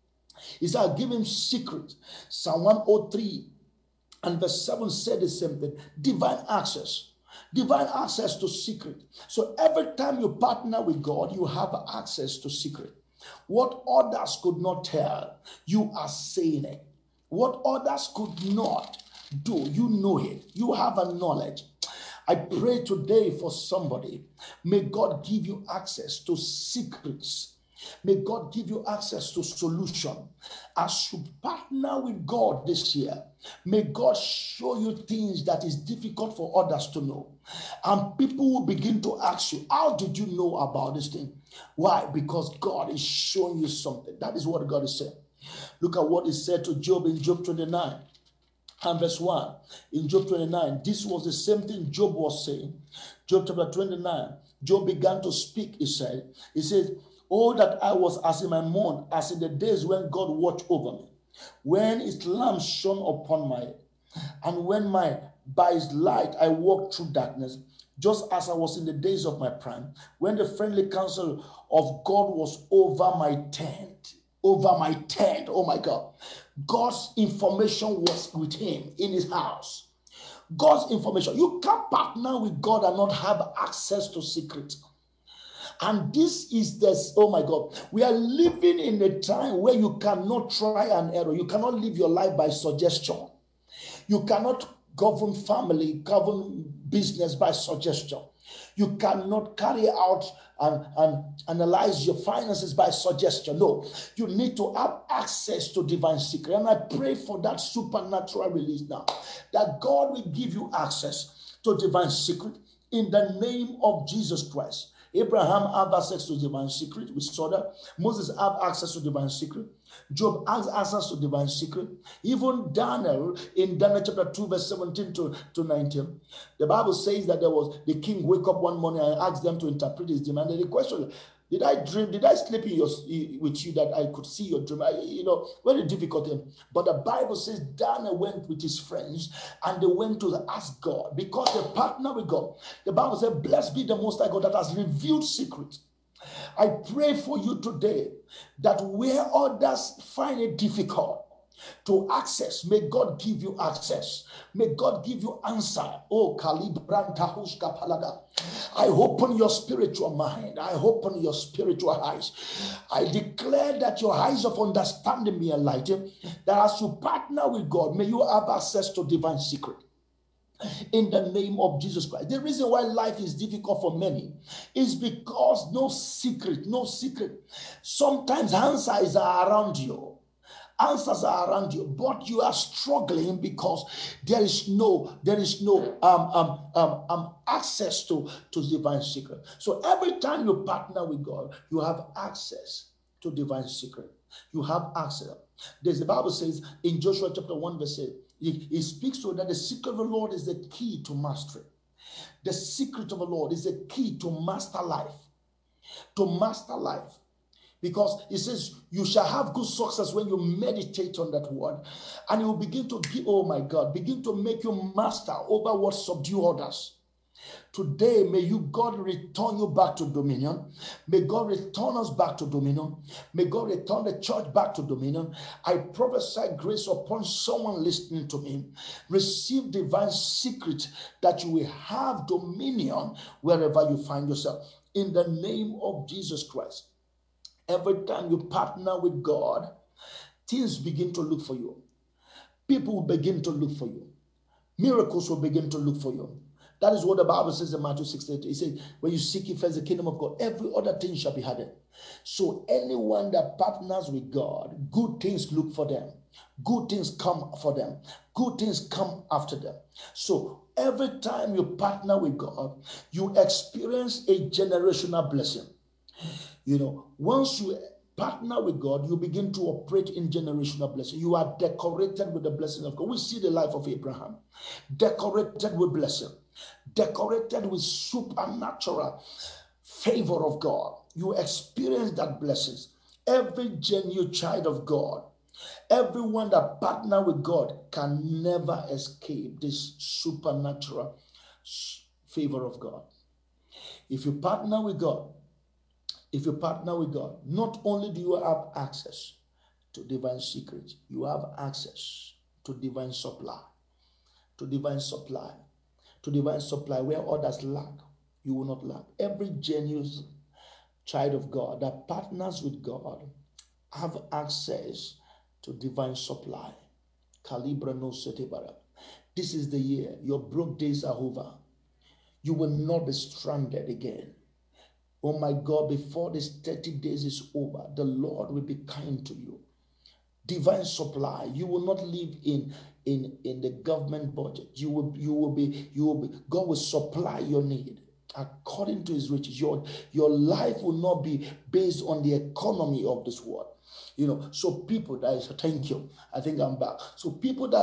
He said, I'll give him secret. Psalm 103 and verse 7 said the same thing. Divine access. Divine access to secret. So every time you partner with God, you have access to secret. What others could not tell, you are saying it. What others could not do, you know it. You have a knowledge. I pray today for somebody. May God give you access to secrets. May God give you access to solution. As you partner with God this year, may God show you things that is difficult for others to know. And people will begin to ask you, how did you know about this thing? Why? Because God is showing you something. That is what God is saying. Look at what he said to Job in Job 29 and verse 1. In Job 29, this was the same thing Job was saying. Job chapter 29, Job began to speak, he said, oh, that I was as in my mourn, as in the days when God watched over me, when his lamp shone upon my head, and when by his light I walked through darkness, just as I was in the days of my prime, when the friendly counsel of God was over my tent. Over my tent, oh my God. God's information was with him in his house. God's information. You can't partner with God and not have access to secrets. And this is this, oh my God, we are living in a time where you cannot try and error. You cannot live your life by suggestion. You cannot govern family, govern business by suggestion. You cannot carry out and analyze your finances by suggestion. No, you need to have access to divine secret. And I pray for that supernatural release now, that God will give you access to divine secret in the name of Jesus Christ. Abraham had access to divine secret. We saw that. Moses had access to divine secret. Job has access to divine secret. Even Daniel, in Daniel chapter 2, verse 17 to 19, the Bible says that the king wake up one morning and asked them to interpret his dream. And the question, did I dream? Did I sleep with you that I could see your dream? Very difficult. But the Bible says Daniel went with his friends and they went to ask God because they partner with God. The Bible says, blessed be the Most High God that has revealed secrets. I pray for you today that where others find it difficult, to access. May God give you access. May God give you answer. Oh, Kalibranta Palada. I open your spiritual mind. I open your spiritual eyes. I declare that your eyes of understanding be enlightened, that as you partner with God, may you have access to divine secret. In the name of Jesus Christ. The reason why life is difficult for many is because no secret. Sometimes answers are around you. Answers are around you, but you are struggling because there is no access to divine secret. So every time you partner with God, you have access to divine secret. You have access. The Bible says in Joshua chapter 1 verse 8, it speaks to that the secret of the Lord is the key to mastery. The secret of the Lord is the key to master life. To master life. Because it says you shall have good success when you meditate on that word. And it will begin to give, oh my God, begin to make you master over what subdue others. Today, may God return you back to dominion. May God return us back to dominion. May God return the church back to dominion. I prophesy grace upon someone listening to me. Receive divine secret that you will have dominion wherever you find yourself. In the name of Jesus Christ. Every time you partner with God, things begin to look for you. People will begin to look for you. Miracles will begin to look for you. That is what the Bible says in Matthew 6:8. It says, when you seek ye first the kingdom of God, every other thing shall be added. So anyone that partners with God, good things look for them. Good things come for them. Good things come after them. So every time you partner with God, you experience a generational blessing. You know, once you partner with God, you begin to operate in generational blessing. You are decorated with the blessing of God. We see the life of Abraham. Decorated with blessing. Decorated with supernatural favor of God. You experience that blessings. Every genuine child of God, everyone that partner with God can never escape this supernatural favor of God. If you partner with God, not only do you have access to divine secret, you have access to divine supply. To divine supply. To divine supply where others lack, you will not lack. Every genuine child of God that partners with God have access to divine supply. Calibra no setebara. This is the year. Your broke days are over. You will not be stranded again. Oh my God, before this 30 days is over, the Lord will be kind to you. Divine supply. You will not live in the government budget. You will be, God will supply your need according to his riches. Your life will not be based on the economy of this world. You know, so people that is, thank you. I think I'm back. So people that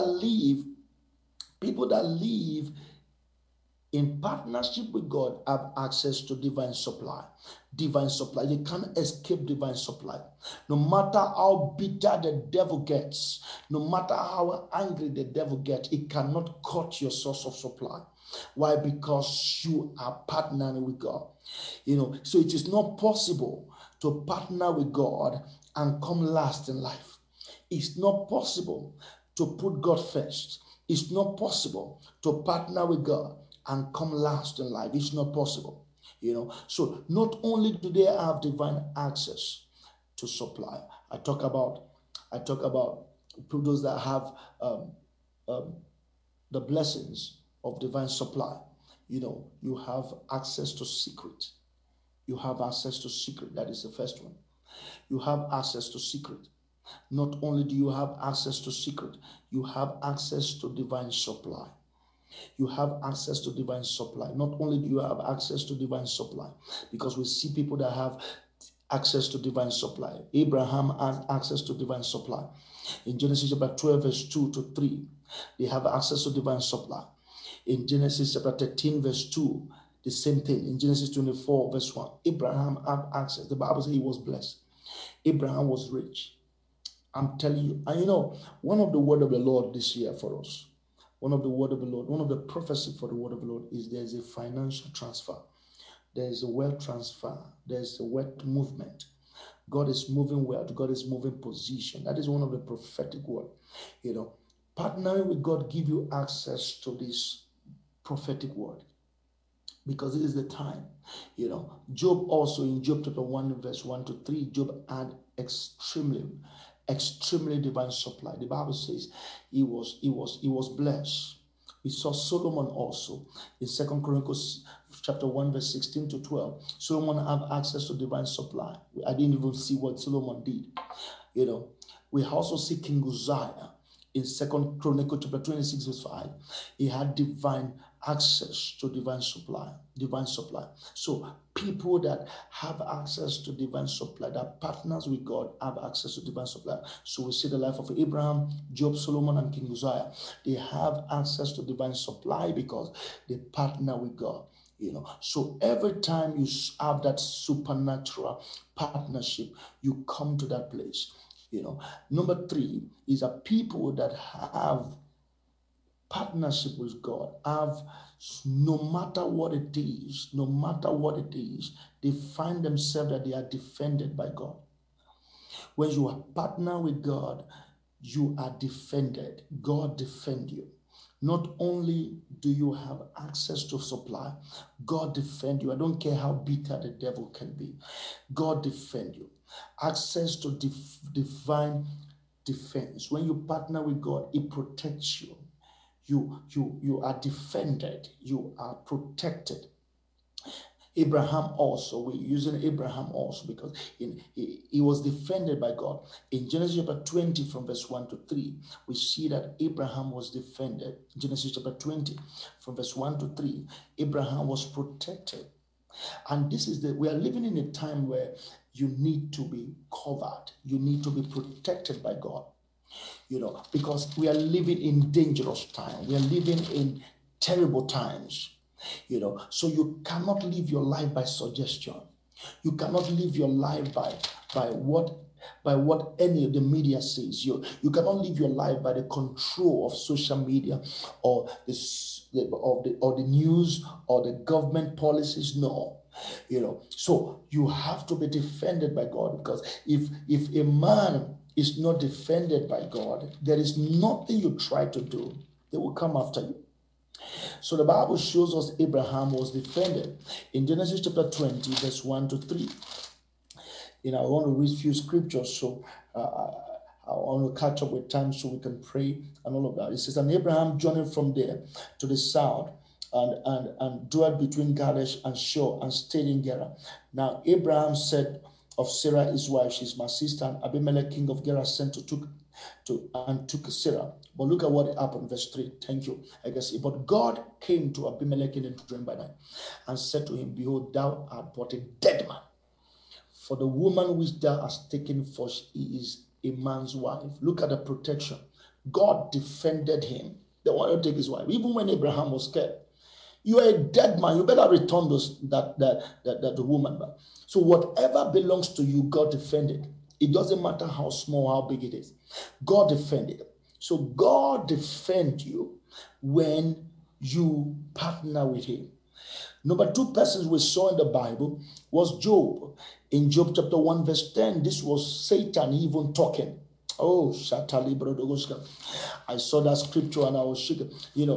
live in partnership with God have access to divine supply. Divine supply. You can't escape divine supply. No matter how bitter the devil gets, no matter how angry the devil gets, it cannot cut your source of supply. Why? Because you are partnering with God. You know, so it is not possible to partner with God and come last in life. It's not possible to put God first. It's not possible to partner with God and come last in life. It's not possible. You know, so not only do they have divine access to supply. I talk about those that have the blessings of divine supply. You know, you have access to secret. You have access to secret. That is the first one. You have access to secret. Not only do you have access to secret, you have access to divine supply. You have access to divine supply. Not only do you have access to divine supply, because we see people that have access to divine supply. Abraham has access to divine supply. In Genesis chapter 12, verse 2 to 3, they have access to divine supply. In Genesis chapter 13, verse 2, the same thing. In Genesis 24, verse 1, Abraham had access. The Bible says he was blessed. Abraham was rich. I'm telling you. And you know, one of the word of the Lord this year for us, one of the word of the Lord, one of the prophecy for the word of the Lord is there's a financial transfer. There's a wealth transfer. There's a wealth movement. God is moving wealth. God is moving position. That is one of the prophetic word. Partnering with God give you access to this prophetic word, because it is the time. Job also, in Job chapter 1 verse 1 to 3, Job had extremely divine supply. The Bible says he was blessed. We saw Solomon also in 2 Chronicles chapter 1 verse 16 to 12. Solomon had access to divine supply. I didn't even see what Solomon did. We also see King Uzziah in 2 Chronicles chapter 26 verse 5. He had divine access to divine supply. So people that have access to divine supply, that partners with God, have access to divine supply. So we see the life of Abraham, Job, Solomon, and King Uzziah. They have access to divine supply because they partner with God. So every time you have that supernatural partnership, you come to that place. Number 3 is that people that have partnership with God have, no matter what it is, they find themselves that they are defended by God. When you are partner with God, you are defended. God defend you. Not only do you have access to supply, God defend you. I don't care how bitter the devil can be. God defend you. Access to divine defense. When you partner with God, it protects you. You are defended. You are protected. Abraham also, we're using Abraham also because he was defended by God. In Genesis chapter 20 from verse 1 to 3, we see that Abraham was defended. Genesis chapter 20 from verse 1 to 3, Abraham was protected. And we are living in a time where you need to be covered. You need to be protected by God. Because we are living in dangerous times. We are living in terrible times. So you cannot live your life by suggestion. You cannot live your life by what any of the media says. You cannot live your life by the control of social media or the news or the government policies. No. So you have to be defended by God, because if a man is not defended by God, there is nothing you try to do, they will come after you. So the Bible shows us Abraham was defended. In Genesis chapter 20, verse 1 to 3. I want to read a few scriptures, so I want to catch up with time so we can pray and all of that. It says, and Abraham journeyed from there to the south and dwelt between Kadesh and Shur and stayed in Gerar. Now Abraham said of Sarah his wife, she's my sister, and Abimelech king of Gerar sent took Sarah. But look at what happened, verse 3. Thank you. But God came to Abimelech in a dream by night and said to him, behold, thou art but a dead man. For the woman which thou hast taken for she is a man's wife. Look at the protection. God defended him. They wanted to take his wife. Even when Abraham was scared. You are a dead man. You better return that woman back. So whatever belongs to you, God defended. It doesn't matter how small, how big it is. God defended. So God defend you when you partner with him. Number 2 persons we saw in the Bible was Job. In Job chapter 1 verse 10, this was Satan even talking. Oh, Shatali Brodogoska. I saw that scripture and I was shaken.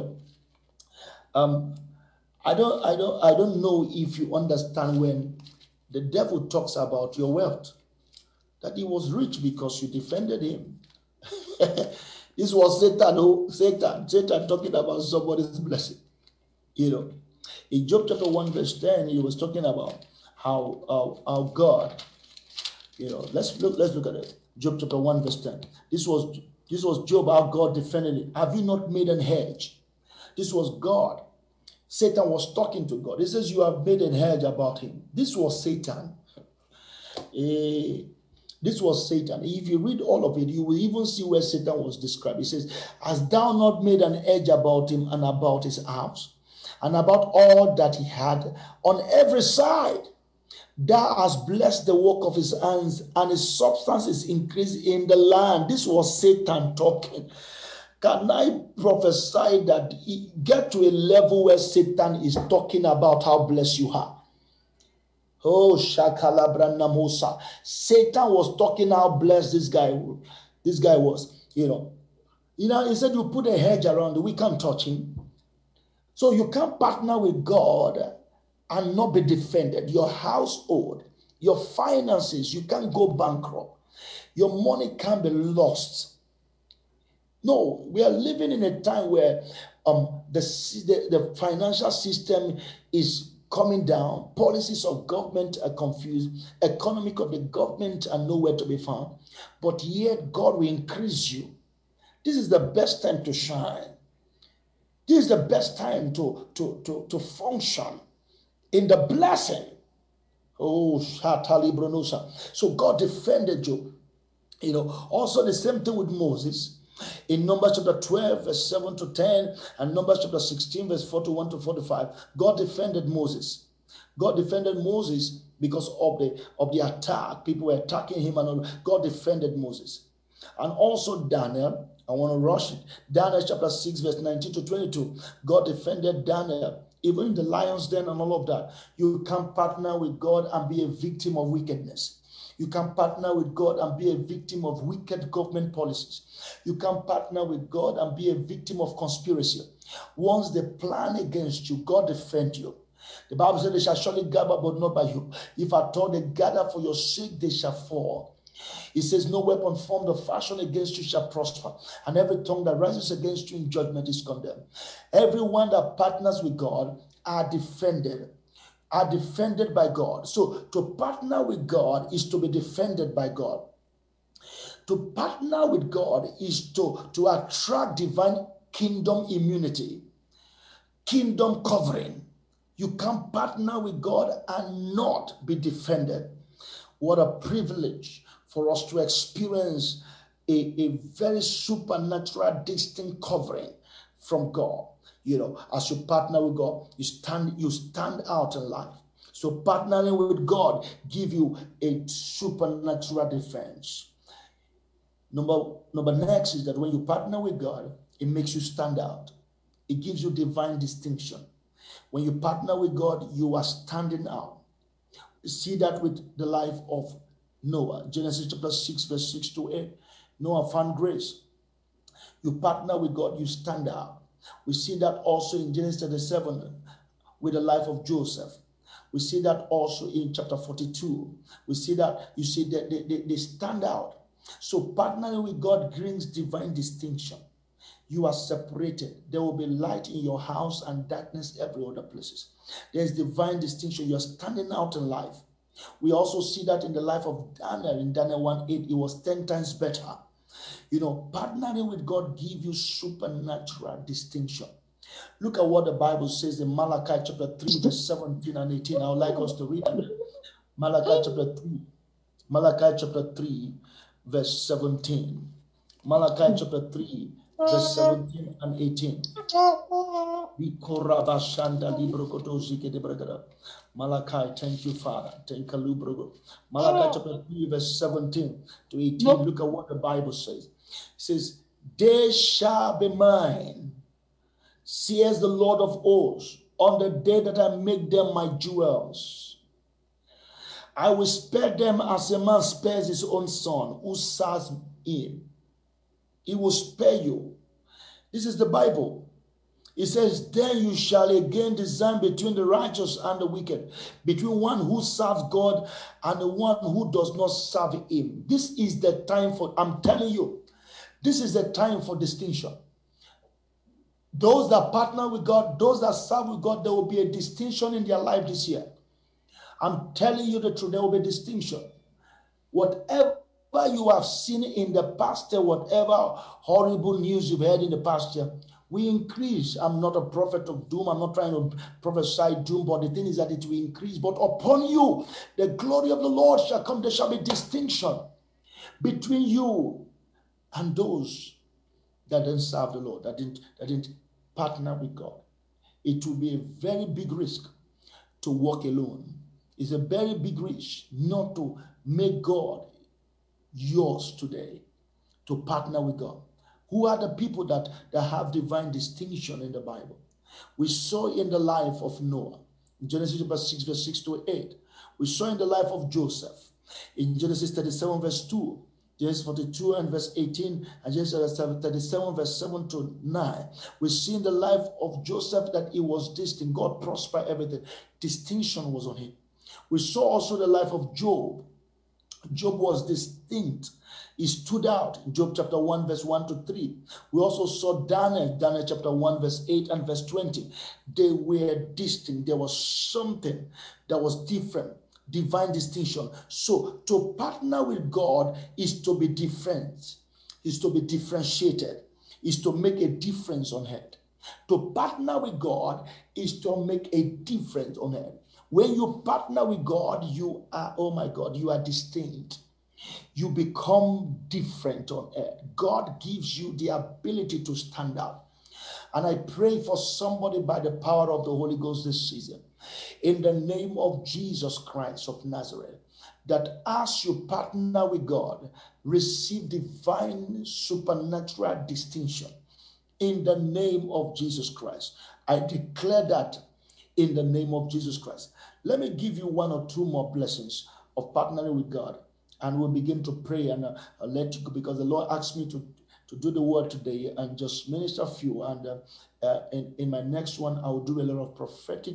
I don't know if you understand when the devil talks about your wealth, that he was rich because you defended him. This was Satan talking about somebody's blessing. In Job chapter 1 verse 10, he was talking about how God, let's look at it. Job chapter 1 verse 10. This was Job, how God defended it. Have you not made an hedge? This was God. Satan was talking to God. He says, you have made a hedge about him. This was Satan. This was Satan. If you read all of it, you will even see where Satan was described. He says, hast thou not made an edge about him and about his house and about all that he had on every side? Thou hast blessed the work of his hands, and his substance is increased in the land. This was Satan talking. Can I prophesy that get to a level where Satan is talking about how blessed you are? Oh, Shakalabra Namosa. Satan was talking how blessed this guy was. He said you put a hedge around it, we can't touch him. So you can't partner with God and not be defended. Your household, your finances, you can't go bankrupt. Your money can't be lost. No, we are living in a time where the financial system is coming down. Policies of government are confused. Economic of the government are nowhere to be found. But yet God will increase you. This is the best time to shine. This is the best time to function in the blessing. Oh, Shatali Brunosa. So God defended you. Also the same thing with Moses. In Numbers chapter 12, verse 7 to 10, and Numbers chapter 16, verse 41 to 45, God defended Moses. God defended Moses because of the attack. People were attacking him, and all. God defended Moses. And also Daniel, I want to rush it. Daniel chapter 6, verse 19 to 22, God defended Daniel. Even in the lion's den and all of that, you can partner with God and be a victim of wickedness. You can partner with God and be a victim of wicked government policies. You can partner with God and be a victim of conspiracy. Once they plan against you, God defend you. The Bible says they shall surely gather, but not by you. If at all they gather for your sake, they shall fall. It says, no weapon formed or fashioned against you shall prosper, and every tongue that rises against you in judgment is condemned. Everyone that partners with God are defended by God. So to partner with God is to be defended by God. To partner with God is to attract divine kingdom immunity, kingdom covering. You can't partner with God and not be defended. What a privilege for us to experience a very supernatural, distinct covering from God. As you partner with God, you stand out in life. So partnering with God give you a supernatural defense. Number next is that when you partner with God, it makes you stand out. It gives you divine distinction. When you partner with God, you are standing out. You see that with the life of Noah. Genesis chapter 6, verse 6 to 8. Noah found grace. You partner with God, you stand out. We see that also in Genesis chapter 7 with the life of Joseph. We see that also in chapter 42. We see that, you see that they stand out. So partnering with God brings divine distinction. You are separated. There will be light in your house and darkness every other places. There's divine distinction. You're standing out in life. We also see that in the life of Daniel. In Daniel 1:8, it was 10 times better. Partnering with God gives you supernatural distinction. Look at what the Bible says in Malachi chapter 3, verse 17 and 18. I would like us to read it. Malachi chapter 3, verse 17. Malachi chapter 3, verse 17 and 18. Malachi, thank you, Father. Thank you, Malachi chapter 3, verse 17 to 18. Look at what the Bible says. It says, they shall be mine, says the Lord of hosts, on the day that I make them my jewels. I will spare them as a man spares his own son who serves him. He will spare you. This is the Bible. It says, then you shall again discern between the righteous and the wicked, between one who serves God and the one who does not serve him. This is the time for, I'm telling you, this is the time for distinction. Those that partner with God, those that serve with God, there will be a distinction in their life this year. I'm telling you the truth, there will be a distinction. Whatever you have seen in the past year, whatever horrible news you've heard in the past year, we increase. I'm not a prophet of doom. I'm not trying to prophesy doom, but the thing is that it will increase. But upon you, the glory of the Lord shall come. There shall be distinction between you and those that didn't serve the Lord, that didn't partner with God. It will be a very big risk to walk alone. It's a very big risk not to make God yours today, to partner with God. Who are the people that have divine distinction in the Bible? We saw in the life of Noah, in Genesis chapter 6, verse 6 to 8. We saw in the life of Joseph in Genesis 37 verse 2, Genesis 42 and verse 18, and Genesis 37 verse 7 to 9. We see in the life of Joseph that he was distinct. God prospered everything. Distinction was on him. We saw also the life of Job. Job was distinct. He stood out in Job chapter 1 verse 1 to 3. We also saw Daniel chapter 1 verse 8 and verse 20. They were distinct. There was something that was different. Divine distinction. So to partner with God is to be different, is to be differentiated, is to make a difference on earth. To partner with God is to make a difference on earth. When you partner with God, you are, oh my God, you are distinct. You become different on earth. God gives you the ability to stand out. And I pray for somebody by the power of the Holy Ghost this season, in the name of Jesus Christ of Nazareth, that as you partner with God, receive divine supernatural distinction in the name of Jesus Christ. I declare that in the name of Jesus Christ. Let me give you one or two more blessings of partnering with God, and we'll begin to pray, and I'll let you go, because the Lord asked me to do the word today and just minister a few. And in my next one, I will do a lot of prophetic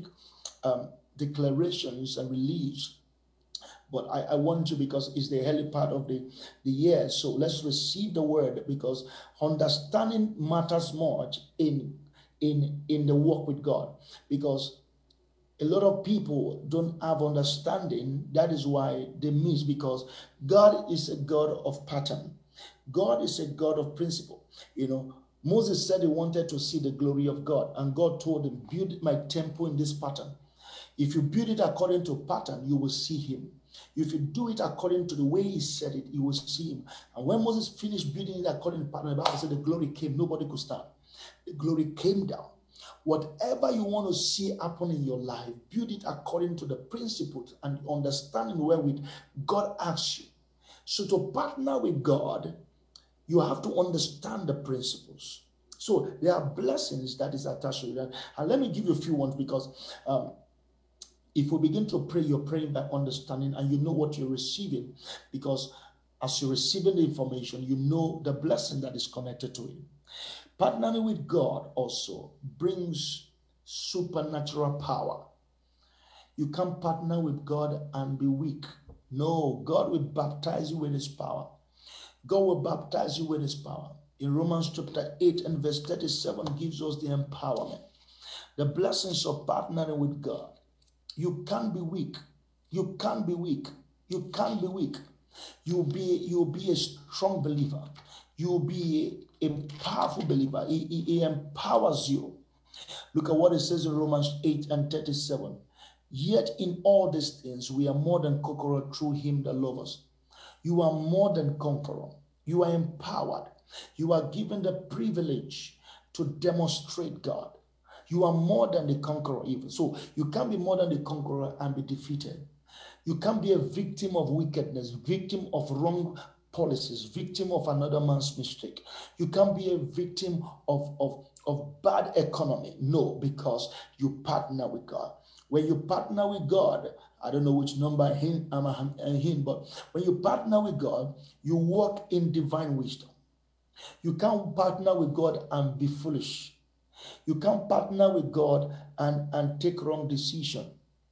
declarations and release. But I want to, because it's the early part of the year. So let's receive the word, because understanding matters much in the walk with God. Because a lot of people don't have understanding. That is why they miss, because God is a God of pattern. God is a God of principle. You know, Moses said he wanted to see the glory of God, and God told him, build my temple in this pattern. If you build it according to pattern, you will see him. If you do it according to the way he said it, you will see him. And when Moses finished building it according to pattern, the Bible said the glory came, nobody could stand. The glory came down. Whatever you want to see happen in your life, build it according to the principles and understanding wherewith God asks you. So to partner with God, you have to understand the principles. So there are blessings that is attached to that. And let me give you a few ones, because if we begin to pray, you're praying by understanding, and you know what you're receiving, because as you're receiving the information, you know the blessing that is connected to it. Partnering with God also brings supernatural power. You can't partner with God and be weak. No, God will baptize you with his power. God will baptize you with his power. In Romans chapter 8 and verse 37 gives us the empowerment, the blessings of partnering with God. You can't be weak. You can't be weak. You can't be weak. You'll be a strong believer. You'll be a powerful believer. He empowers you. Look at what it says in Romans 8 and 37. Yet in all these things we are more than conquerors through him that loves us. You are more than conqueror. You are empowered. You are given the privilege to demonstrate God. You are more than the conqueror even. So you can't be more than the conqueror and be defeated. You can't be a victim of wickedness, victim of wrong policies, victim of another man's mistake. You can't be a victim of bad economy. No, because you partner with God. When you partner with God, I don't know which number I'm in, but when you partner with God, you walk in divine wisdom. You can't partner with God and be foolish. You can't partner with God and take wrong decision.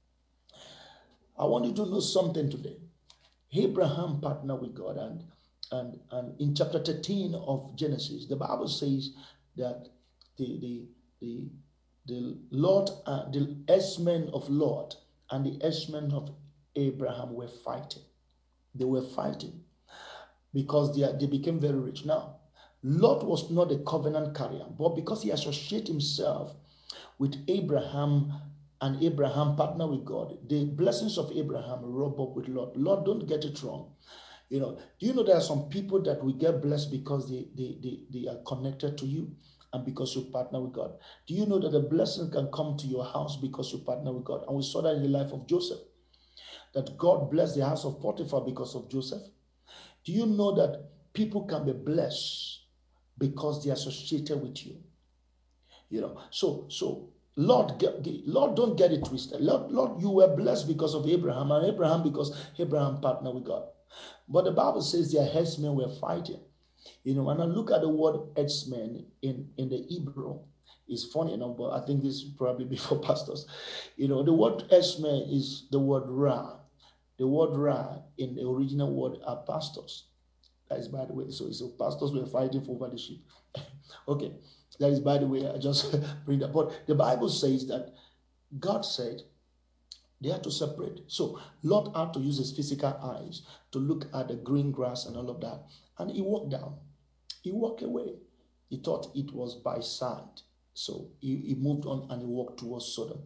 I want you to know something today. Abraham partnered with God, and in chapter 13 of Genesis, the Bible says that the Lot, the herdsmen of Lot and the herdsmen of Abraham were fighting. They were fighting because they became very rich. Now, Lot was not a covenant carrier, but because he associated himself with Abraham and Abraham partnered with God, the blessings of Abraham rub up with Lot. Lot, don't get it wrong. You know, do you know there are some people that will get blessed because they are connected to you and because you partner with God? Do you know that the blessing can come to your house because you partner with God? And we saw that in the life of Joseph, that God blessed the house of Potiphar because of Joseph. Do you know that people can be blessed because they are associated with you? You know, so Lord, don't get it twisted. Lord, you were blessed because of Abraham, and Abraham because Abraham partnered with God. But the Bible says their headsmen were fighting. When I look at the word headsmen in the Hebrew, it's funny enough, but I think this is probably before pastors. The word headsmen is the word Ra. The word Ra in the original word are pastors. That is by the way. So pastors were fighting over the sheep. Okay. That is by the way. I just bring that. But the Bible says that God said they had to separate. So Lot had to use his physical eyes to look at the green grass and all of that. And he walked down. He walked away. He thought it was by side. So he moved on and he walked towards Sodom.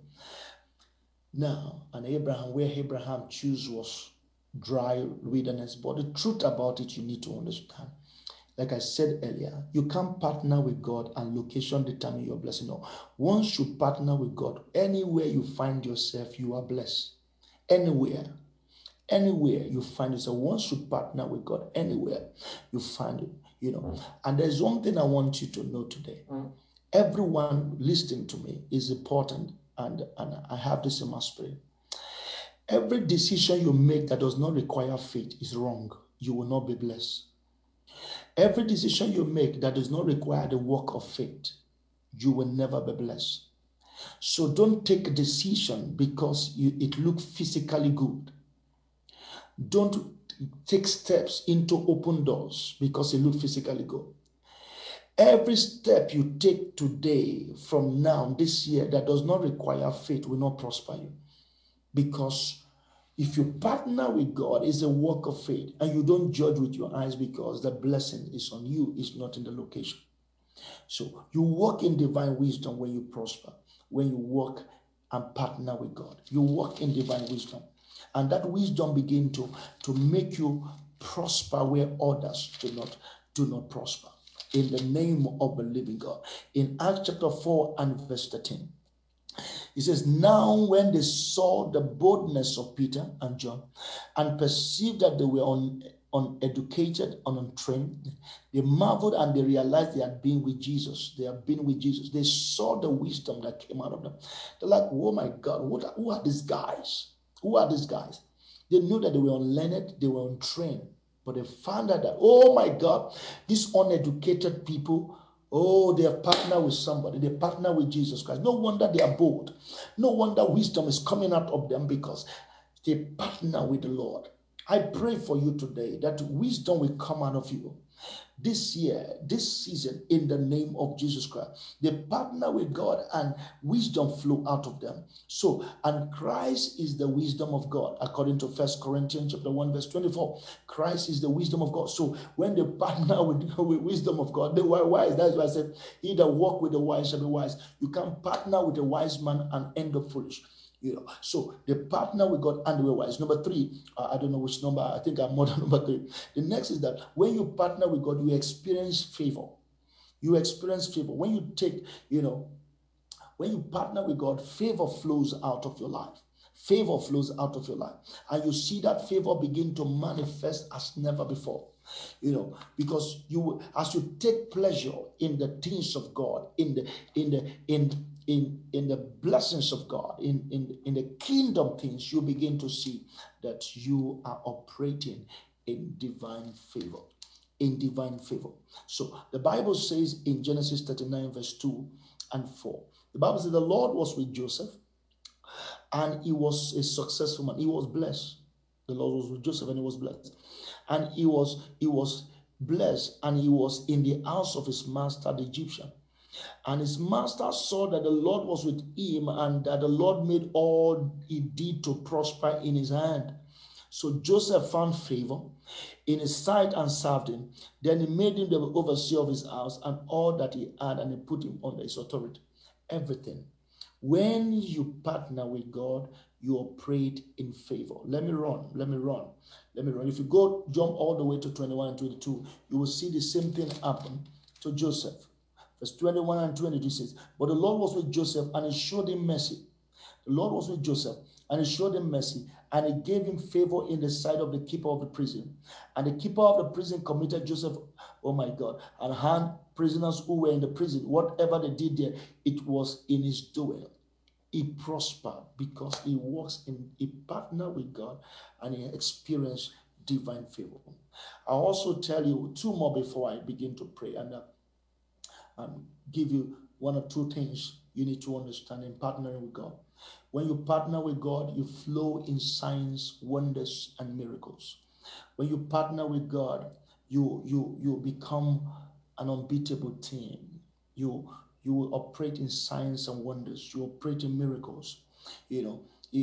Now, and where Abraham chose was dry wilderness. But the truth about it, you need to understand. Like I said earlier, you can't partner with God and location determine your blessing. No. Once you partner with God, anywhere you find yourself, you are blessed. Anywhere you find yourself, once you partner with God, anywhere you find it, And there's one thing I want you to know today. Everyone listening to me is important, and I have this in my spirit. Every decision you make that does not require faith is wrong. You will not be blessed. Every decision you make that does not require the work of faith, you will never be blessed. So don't take a decision because it looks physically good. Don't take steps into open doors because it looks physically good. Every step you take today from now, this year, that does not require faith will not prosper you. Because if you partner with God, it's a work of faith, and you don't judge with your eyes because the blessing is on you, it's not in the location. So you walk in divine wisdom when you prosper, when you walk and partner with God. You walk in divine wisdom. And that wisdom begins to make you prosper where others do not prosper. In the name of the living God. In Acts chapter 4 and verse 13. He says, now when they saw the boldness of Peter and John and perceived that they were uneducated and untrained, they marveled and they realized they had been with Jesus. They had been with Jesus. They saw the wisdom that came out of them. They're like, oh my God, who are these guys? Who are these guys? They knew that they were unlearned, they were untrained. But they found out that, oh my God, these uneducated people, they have partnered with somebody. They partner with Jesus Christ. No wonder they are bold. No wonder wisdom is coming out of them because they partner with the Lord. I pray for you today that wisdom will come out of you. This year, this season, in the name of Jesus Christ, they partner with God and wisdom flow out of them. So, and Christ is the wisdom of God, according to 1 Corinthians chapter 1, verse 24. Christ is the wisdom of God. So, when they partner with wisdom of God, they were wise. That's why I said, he that walk with the wise shall be wise. You can't partner with a wise man and end up foolish. So they partner with God and they were wise. Number 3, I don't know which number, I think I'm more than number 3. The next is that when you partner with God, you experience favor. You experience favor. When you take, when you partner with God, favor flows out of your life. Favor flows out of your life. And you see that favor begin to manifest as never before. Because as you take pleasure in the things of God, in the blessings of God, in the kingdom things, you begin to see that you are operating in divine favor. In divine favor. So the Bible says in Genesis 39 verse 2 and 4, the Bible says the Lord was with Joseph and he was a successful man. He was blessed. The Lord was with Joseph and he was blessed. And he was blessed and he was in the house of his master, the Egyptian. And his master saw that the Lord was with him and that the Lord made all he did to prosper in his hand. So Joseph found favor in his sight and served him. Then he made him the overseer of his house and all that he had, and he put him under his authority. Everything. When you partner with God, you operate in favor. Let me run. If you jump all the way to 21 and 22, you will see the same thing happen to Joseph. Verse 21 and 22 says, but the Lord was with Joseph and he showed him mercy. The Lord was with Joseph and he showed him mercy and he gave him favor in the sight of the keeper of the prison. And the keeper of the prison committed Joseph, oh my God, and hand prisoners who were in the prison. Whatever they did there, it was in his doing. he prospered because he works in, he partner with God and he experienced divine favor. I'll also tell you two more before I begin to pray and give you one or two things you need to understand in partnering with God. When you partner with God, you flow in signs, wonders, and miracles. When you partner with God, you become an unbeatable team. You will operate in signs and wonders. You operate in miracles. You know,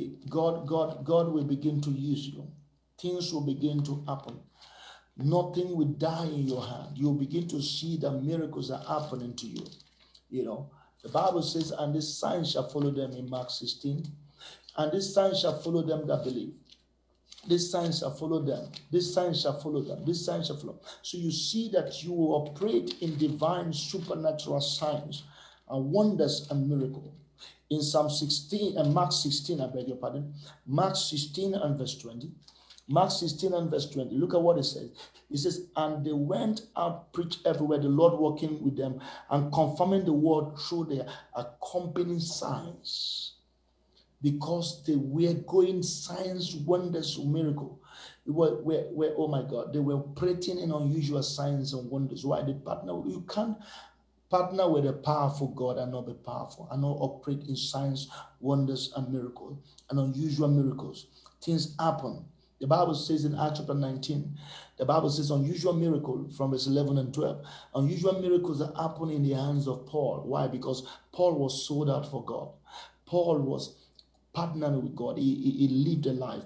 God will begin to use you. Things will begin to happen. Nothing will die in your hand. You'll begin to see that miracles are happening to you. You know, the Bible says, and this sign shall follow them in Mark 16. And this sign shall follow them that believe. This sign shall follow them. This sign shall follow them. This sign shall follow. So you see that you will operate in divine supernatural signs and wonders and miracles. In Psalm 16 and Mark 16, I beg your pardon. Mark 16 and verse 20. Mark 16 and verse 20. Look at what it says. It says, and they went out, preached everywhere, the Lord working with them and confirming the word through their accompanying signs. Because they were going signs, wonders, miracle. Oh my God, they were operating in unusual signs and wonders. Why? They partner. You can't partner with a powerful God and not be powerful, and not operate in signs, wonders, and miracles, and unusual miracles. Things happen. The Bible says in Acts chapter 19, the Bible says unusual miracle from verse 11 and 12. Unusual miracles that happen in the hands of Paul. Why? Because Paul was sold out for God. Paul was partnering with God. He lived a life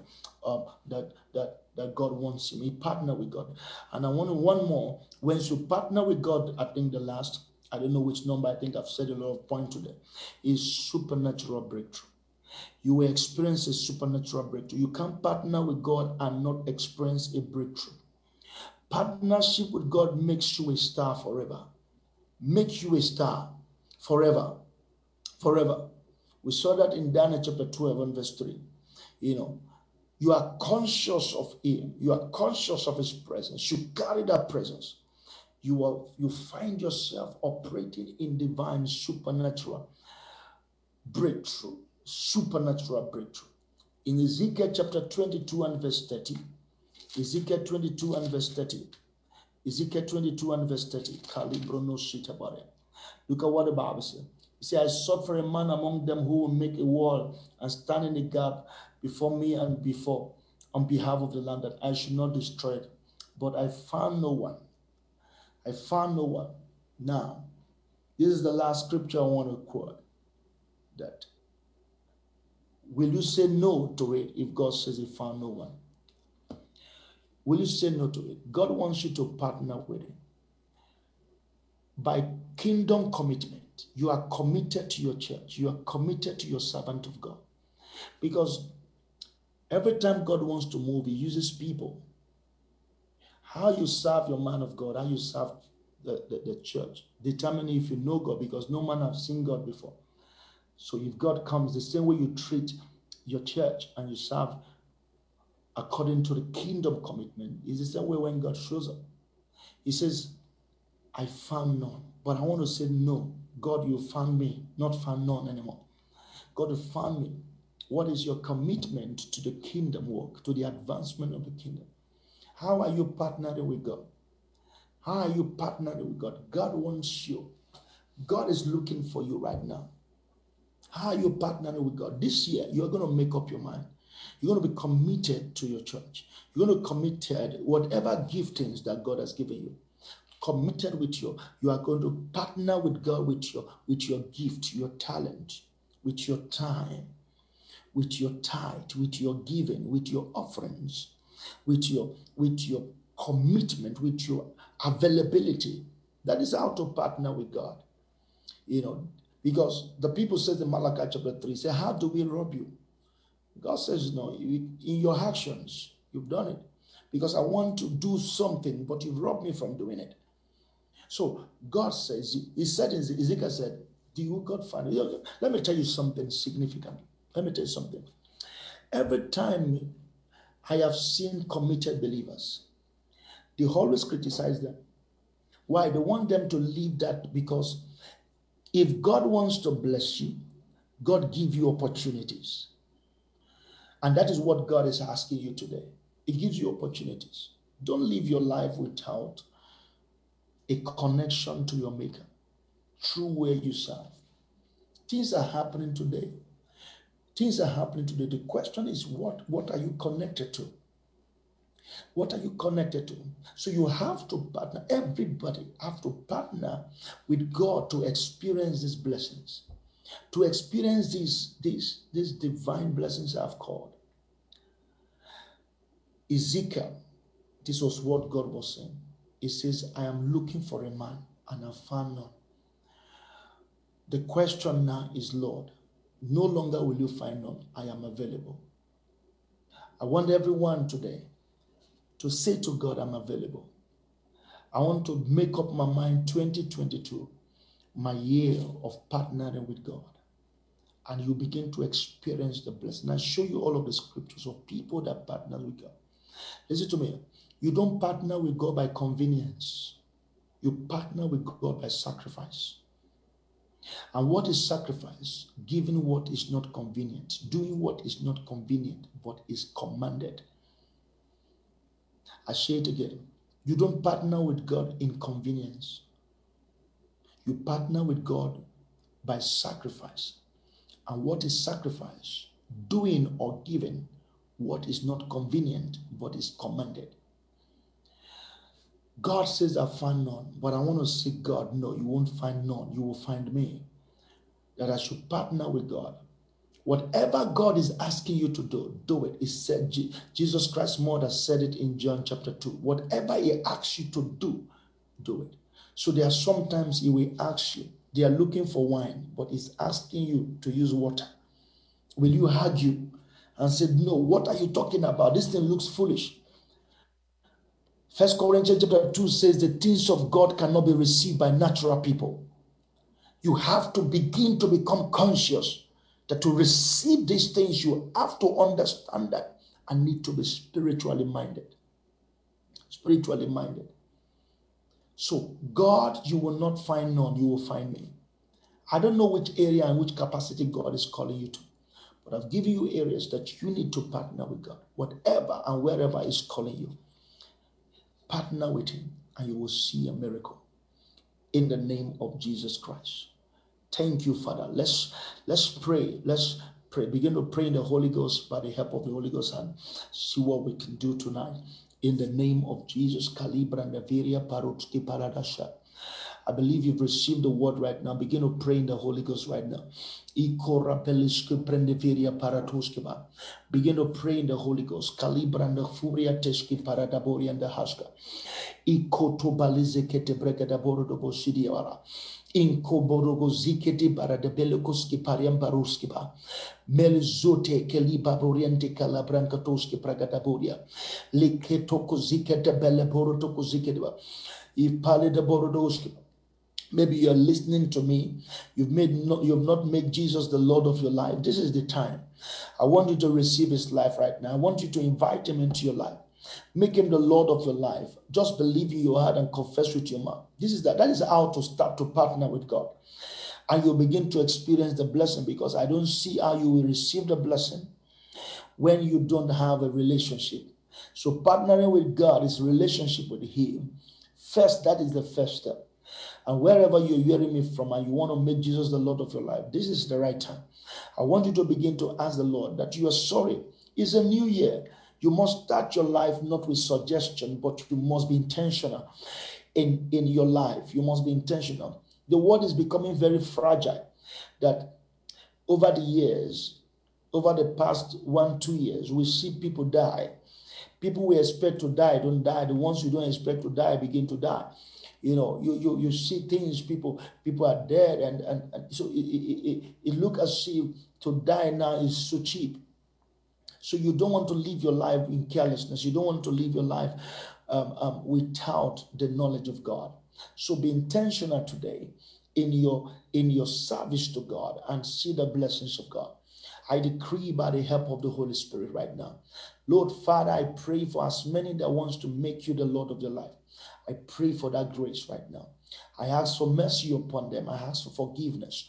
that God wants him. He partnered with God. And I want one more. When you partner with God, I think the last, I don't know which number, I think I've said a lot of points today, is supernatural breakthrough. You will experience a supernatural breakthrough. You can't partner with God and not experience a breakthrough. Partnership with God makes you a star forever. Make you a star forever. Forever. We saw that in Daniel chapter 12 and verse 3. You know, you are conscious of him. You are conscious of his presence. You carry that presence. You find yourself operating in divine supernatural breakthrough. Supernatural breakthrough. In Ezekiel chapter 22 and verse 30. Ezekiel 22 and verse 30. Ezekiel 22 and verse 30. Look at what the Bible says. He said, I sought for a man among them who will make a wall and stand in the gap before me and on behalf of the land, that I should not destroy it. But I found no one. I found no one. Now, this is the last scripture I want to quote. That will you say no to it if God says he found no one? Will you say no to it? God wants you to partner with him. By kingdom commitment, you are committed to your church. You are committed to your servant of God. Because every time God wants to move, he uses people. How you serve your man of God, how you serve the church, determine if you know God, because no man has seen God before. So if God comes, the same way you treat your church and you serve according to the kingdom commitment, is the same way when God shows up. He says, I found none. But I want to say no. God, you found me, not found none anymore. God, you found me. What is your commitment to the kingdom work, to the advancement of the kingdom? How are you partnering with God? How are you partnering with God? God wants you. God is looking for you right now. How are you partnering with God? This year, you're going to make up your mind. You're going to be committed to your church. You're going to committed whatever giftings that God has given you. Committed with you. You are going to partner with God with your gift, your talent, with your time, with your tithe, with your giving, with your offerings, with your commitment, with your availability. That is how to partner with God. You know, because the people said in Malachi chapter 3, say, how do we rob you? God says, no, in your actions, you've done it. Because I want to do something, but you've robbed me from doing it. So God says, he said, Ezekiel said, do you God find it? Let me tell you something significant. Let me tell you something. Every time I have seen committed believers, they always criticize them. Why? They want them to leave that, because if God wants to bless you, God give you opportunities. And that is what God is asking you today. It gives you opportunities. Don't live your life without a connection to your Maker through where you serve. Things are happening today. Things are happening today. The question is, what are you connected to? What are you connected to? So you have to partner. Everybody have to partner with God to experience these blessings, to experience these divine blessings I've called. Ezekiel, this was what God was saying. He says, I am looking for a man and I found none. The question now is, Lord, no longer will you find none. I am available. I want everyone today to say to God, I'm available. I want to make up my mind 2022, my year of partnering with God. And you begin to experience the blessing. I show you all of the scriptures of people that partner with God. Listen to me. You don't partner with God by convenience. You partner with God by sacrifice. And what is sacrifice? Giving what is not convenient. Doing what is not convenient, but is commanded. I say it again. You don't partner with God in convenience. You partner with God by sacrifice. And what is sacrifice? Doing or giving what is not convenient, but is commanded. God says, I found none. But I want to say, God, no, you won't find none. You will find me. That I should partner with God. Whatever God is asking you to do, do it. It said, Jesus Christ's mother said it in John chapter 2. Whatever he asks you to do, do it. So there are sometimes he will ask you, they are looking for wine, but he's asking you to use water. Will you argue and say, no, what are you talking about? This thing looks foolish. 1 Corinthians chapter 2 says the things of God cannot be received by natural people. You have to begin to become conscious that to receive these things, you have to understand that and need to be spiritually minded. Spiritually minded. So, God, you will not find none, you will find me. I don't know which area and which capacity God is calling you to, but I've given you areas that you need to partner with God. Whatever and wherever He's calling you, partner with Him and you will see a miracle. In the name of Jesus Christ. Thank you, Father. Let's pray. Let's pray. Begin to pray in the Holy Ghost by the help of the Holy Ghost and see what we can do tonight. In the name of Jesus. I believe you've received the word right now. Begin to pray in the Holy Ghost right now. Begin to pray in the Holy Ghost. Kalibranda furia teski paradaboria and the haska. Ikotobalize kete bregada borodo bosidiara. Inkoborogo ziketi baradabelekoski pariam baruski ba. Melzote keliba boriente kalabranka pragadaboria. Liketoko zikete bele borotoko ziketiba. Ipale de borodoski. Maybe you are listening to me. You have not made Jesus the Lord of your life. This is the time. I want you to receive His life right now. I want you to invite Him into your life. Make Him the Lord of your life. Just believe in your heart and confess with your mouth. That is how to start to partner with God. And you'll begin to experience the blessing, because I don't see how you will receive the blessing when you don't have a relationship. So partnering with God is a relationship with Him. First, that is the first step. And wherever you're hearing me from and you want to make Jesus the Lord of your life, this is the right time. I want you to begin to ask the Lord that you are sorry. It's a new year. You must start your life not with suggestion, but you must be intentional in your life. You must be intentional. The world is becoming very fragile. That over the years, over the past 1-2 years, we see people die. People we expect to die don't die. The ones you don't expect to die begin to die. You know, you see things, people are dead, and so it looks as if to die now is so cheap. So you don't want to live your life in carelessness. You don't want to live your life without the knowledge of God. So be intentional today in your service to God and see the blessings of God. I decree by the help of the Holy Spirit right now. Lord Father, I pray for as many that wants to make you the Lord of their life. I pray for that grace right now. I ask for mercy upon them. I ask for forgiveness.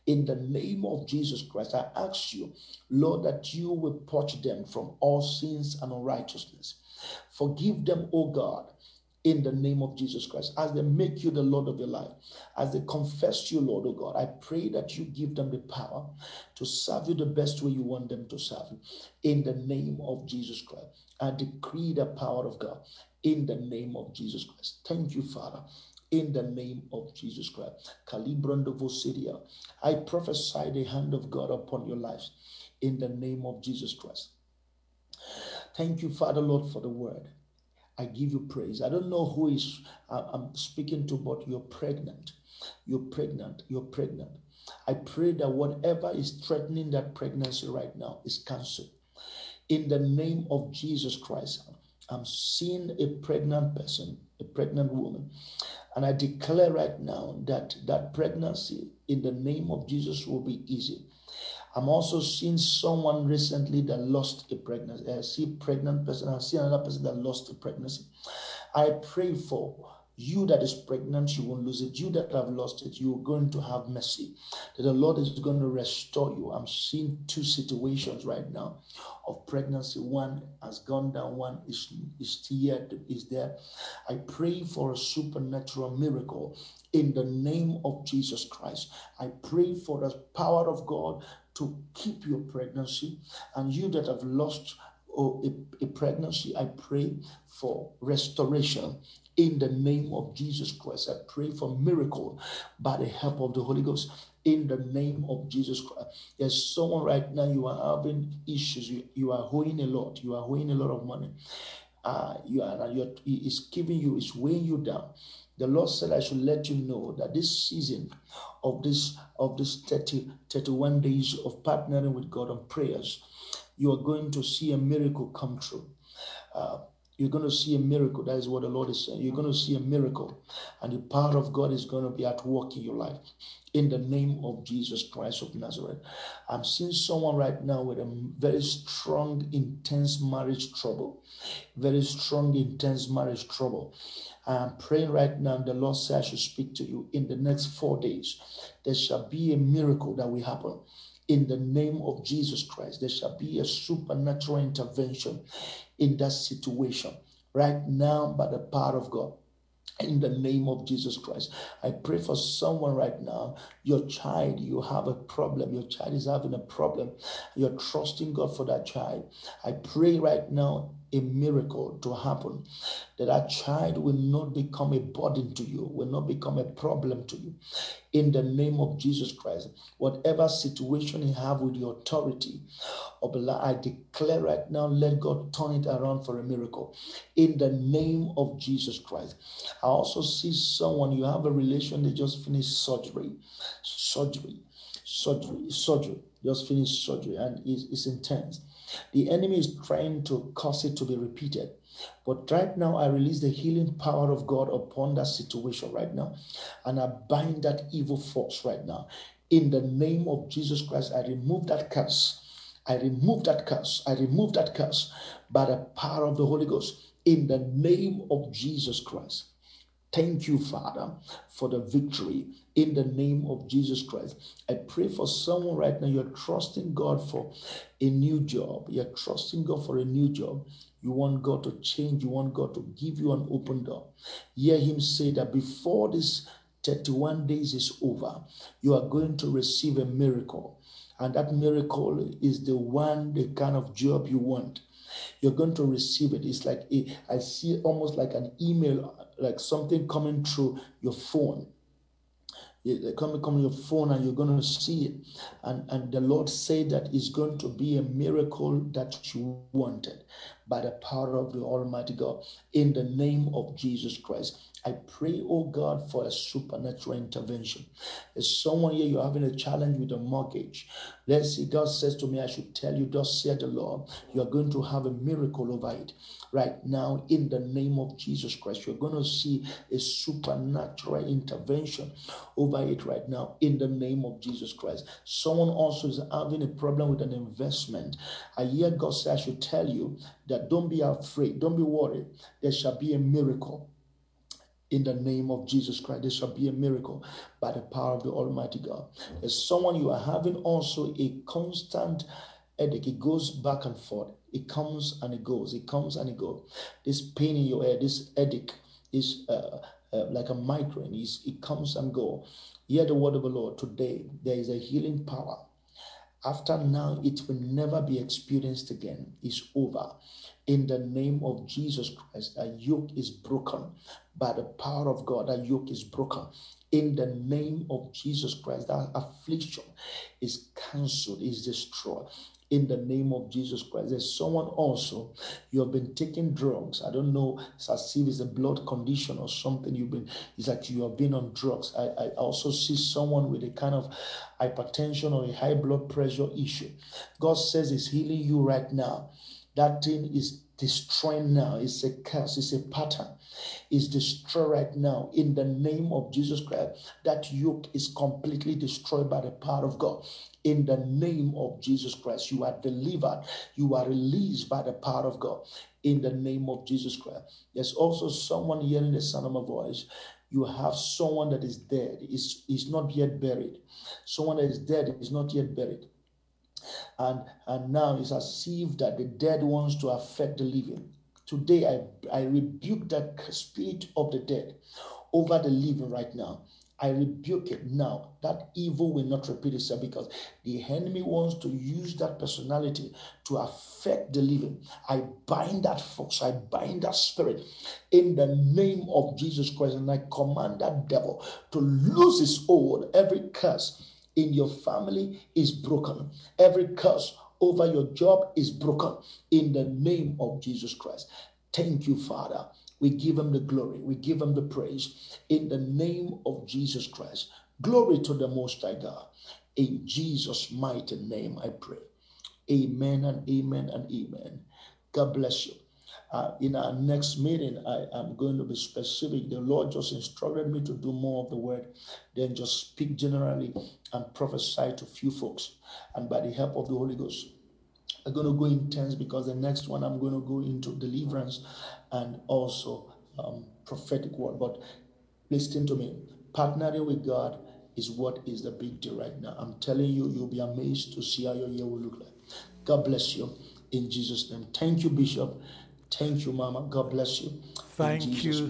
In the name of Jesus Christ, I ask you, Lord, that you will purge them from all sins and unrighteousness. Forgive them, O God, in the name of Jesus Christ, as they make you the Lord of your life, as they confess you, Lord, oh God. I pray that you give them the power to serve you the best way you want them to serve you. In the name of Jesus Christ, I decree the power of God in the name of Jesus Christ. Thank you, Father. In the name of Jesus Christ. Kalibrando Vosidia. I prophesy the hand of God upon your lives in the name of Jesus Christ. Thank you, Father, Lord, for the word. I give you praise. I don't know who is I'm speaking to, but you're pregnant. You're pregnant. You're pregnant. I pray that whatever is threatening that pregnancy right now is cancelled. In the name of Jesus Christ, I'm seeing a pregnant person, a pregnant woman. And I declare right now that that pregnancy in the name of Jesus will be easy. I'm also seeing someone recently that lost a pregnancy. I see a pregnant person. I see another person that lost a pregnancy. I pray for you that is pregnant, you won't lose it. You that have lost it, you're going to have mercy. That the Lord is going to restore you. I'm seeing two situations right now of pregnancy. One has gone down, one is still yet is there. I pray for a supernatural miracle in the name of Jesus Christ. I pray for the power of God to keep your pregnancy, and you that have lost a pregnancy, I pray for restoration in the name of Jesus Christ. I pray for miracle by the help of the Holy Ghost in the name of Jesus Christ. There's someone right now, you are having issues, you are owing a lot, you are owing a lot of money. It's weighing you down. The Lord said I should let you know that this season of this 31 days of partnering with God on prayers, you are going to see a miracle come true. You're going to see a miracle. That is what the Lord is saying. You're going to see a miracle, and the power of God is going to be at work in your life. In the name of Jesus Christ of Nazareth. I'm seeing someone right now with a very strong, intense marriage trouble. Very strong, intense marriage trouble. I'm praying right now, the Lord said I should speak to you in the next 4 days. There shall be a miracle that will happen. In the name of Jesus Christ, there shall be a supernatural intervention in that situation right now by the power of God. In the name of Jesus Christ, I pray for someone right now. Your child, you have a problem. Your child is having a problem. You're trusting God for that child. I pray right now a miracle to happen, that child will not become a burden to you, will not become a problem to you. In the name of Jesus Christ, whatever situation you have with the authority of the Lord, I declare right now, let God turn it around for a miracle. In the name of Jesus Christ. I also see someone, you have a relation, they just finished surgery, just finished surgery, and it's intense. The enemy is trying to cause it to be repeated. But right now, I release the healing power of God upon that situation right now. And I bind that evil force right now. In the name of Jesus Christ, I remove that curse. I remove that curse. I remove that curse by the power of the Holy Ghost. In the name of Jesus Christ. Thank you, Father, for the victory in the name of Jesus Christ. I pray for someone right now. You're trusting God for a new job. You're trusting God for a new job. You want God to change. You want God to give you an open door. Hear him say that before this 31 days is over, you are going to receive a miracle. And that miracle is the kind of job you want. You're going to receive it. It's like I see almost like an email, like something coming through your phone. Coming your phone, and you're going to see it. And the Lord said that it's going to be a miracle that you wanted by the power of the Almighty God. In the name of Jesus Christ, I pray, oh God, for a supernatural intervention. There's someone here, you're having a challenge with a mortgage. Let's see, God says to me, I should tell you, thus said the Lord, you're going to have a miracle over it. Right now, in the name of Jesus Christ, you're going to see a supernatural intervention over it right now, in the name of Jesus Christ. Someone also is having a problem with an investment. I hear God say, I should tell you that don't be afraid, don't be worried. There shall be a miracle. In the name of Jesus Christ, there shall be a miracle by the power of the Almighty God. There's someone you are having also a constant headache. It goes back and forth. It comes and it goes. It comes and it goes. This pain in your head, this headache is like a migraine. It comes and goes. Hear the word of the Lord today. There is a healing power. After now, it will never be experienced again. It's over. In the name of Jesus Christ, that yoke is broken. By the power of God, that yoke is broken. In the name of Jesus Christ, that affliction is cancelled, is destroyed. In the name of Jesus Christ. There's someone also, you have been taking drugs. I don't know, it's as if it's a blood condition or something. It's like you have been on drugs. I also see someone with a kind of hypertension or a high blood pressure issue. God says He's healing you right now. That thing is destroying now. It's a curse, it's a pattern. It's destroyed right now in the name of Jesus Christ. That yoke is completely destroyed by the power of God. In the name of Jesus Christ, you are delivered. You are released by the power of God. In the name of Jesus Christ. There's also someone hearing the sound of my voice. You have someone that is dead. Is not yet buried. Someone that is dead is not yet buried. And now it's as if that the dead wants to affect the living. Today, I rebuke that spirit of the dead over the living right now. I rebuke it now. That evil will not repeat itself because the enemy wants to use that personality to affect the living. I bind that force. I bind that spirit in the name of Jesus Christ. And I command that devil to lose his hold. Every curse in your family is broken. Every curse over your job is broken in the name of Jesus Christ. Thank you, Father. We give Him the glory. We give Him the praise in the name of Jesus Christ. Glory to the Most High God. In Jesus' mighty name I pray. Amen and amen and amen. God bless you. In our next meeting, I am going to be specific. The Lord just instructed me to do more of the word than just speak generally and prophesy to few folks. And by the help of the Holy Ghost, I'm going to go intense because the next one I'm going to go into deliverance and also prophetic word. But listen to me. Partnering with God is what is the big deal right now. I'm telling you, you'll be amazed to see how your year will look like. God bless you in Jesus' name. Thank you, Bishop. Thank you, Mama. God bless you. Thank you.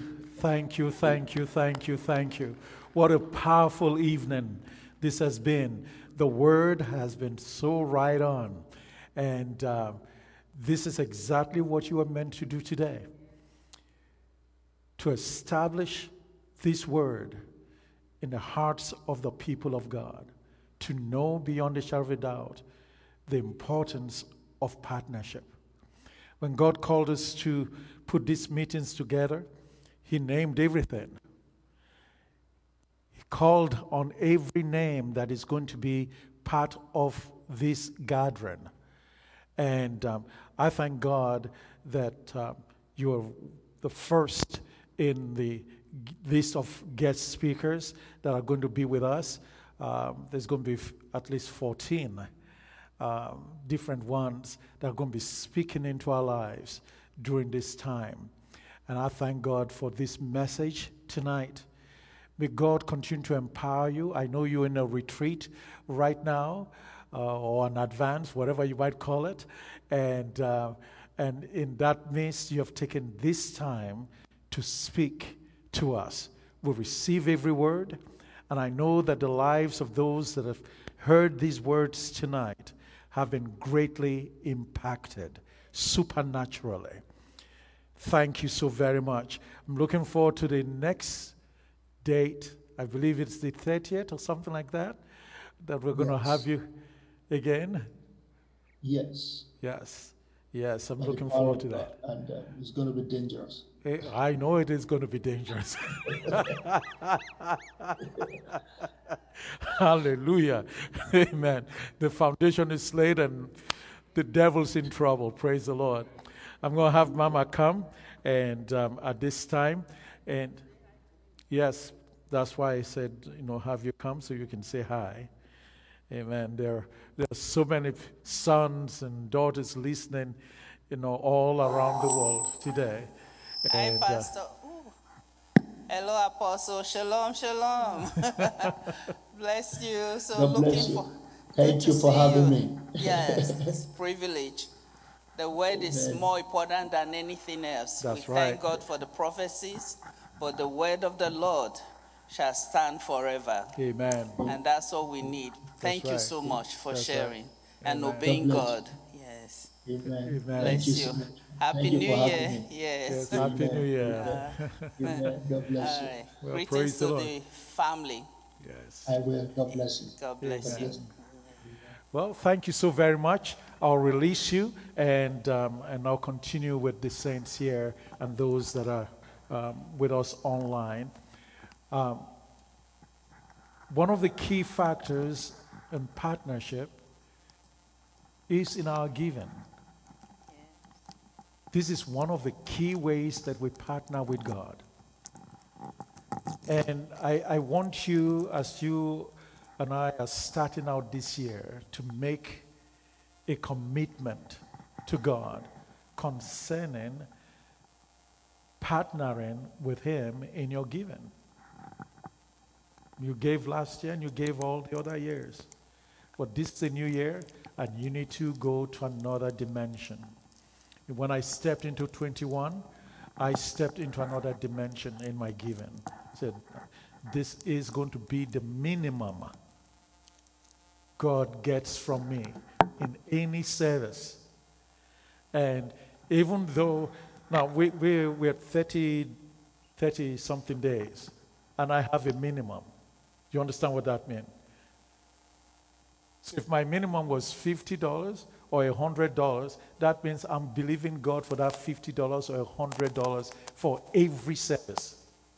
What a powerful evening this has been. The word has been so right on. And this is exactly what you are meant to do today. To establish this word in the hearts of the people of God. To know beyond a shadow of a doubt the importance of partnership. When God called us to put these meetings together, He named everything. He called on every name that is going to be part of this gathering. And I thank God that you're the first in the list of guest speakers that are going to be with us. There's going to be at least 14 different ones that are going to be speaking into our lives during this time. And I thank God for this message tonight. May God continue to empower you. I know you're in a retreat right now, or an advance, whatever you might call it. And in that midst, you have taken this time to speak to us. We receive every word. And I know that the lives of those that have heard these words tonight have been greatly impacted supernaturally. Thank you so very much. I'm looking forward to the next date. I believe it's the 30th or something like that we're going to have you again. Yes. Yes, I'm looking forward to that. And it's going to be dangerous. I know it is going to be dangerous. Hallelujah. Amen. The foundation is laid and the devil's in trouble. Praise the Lord. I'm going to have Mama come and at this time. And yes, that's why I said, have you come so you can say hi. Amen. There are so many sons and daughters listening, all around the world today. Hi, And, Pastor. Hello, Apostle. Shalom, shalom. Bless you. So God looking bless you. for. Thank Good to you for see having you. me. Yes, it's a privilege. The word is Amen. more important than anything else. That's We right. thank God for the prophecies, but the word of the Lord shall stand forever. Amen. And that's all we need. Thank you right. so much for That's right. sharing and Amen. obeying God bless God. Yes. Amen. Amen. Thank you Bless so you. much. Happy Thank you New for having Year. me. Yes, Yes. Happy New Year. Amen. God bless All you. right. Well, Greetings praise the to Lord. the family. Yes. I will. God bless you. God bless Amen. you. Bless you. Well, thank you so very much. I'll release you, and I'll continue with the saints here and those that are with us online. One of the key factors in partnership is in our giving. This is one of the key ways that we partner with God. And I want you, as you and I are starting out this year, to make a commitment to God concerning partnering with Him in your giving. You gave last year and you gave all the other years. But this is a new year and you need to go to another dimension. When I stepped into 21, I stepped into another dimension in my giving. I said, this is going to be the minimum God gets from me in any service. And even though, now we're 30 something days, and I have a minimum. You understand what that means? So if my minimum was $50 or $100, that means I'm believing God for that $50 or $100 for every service.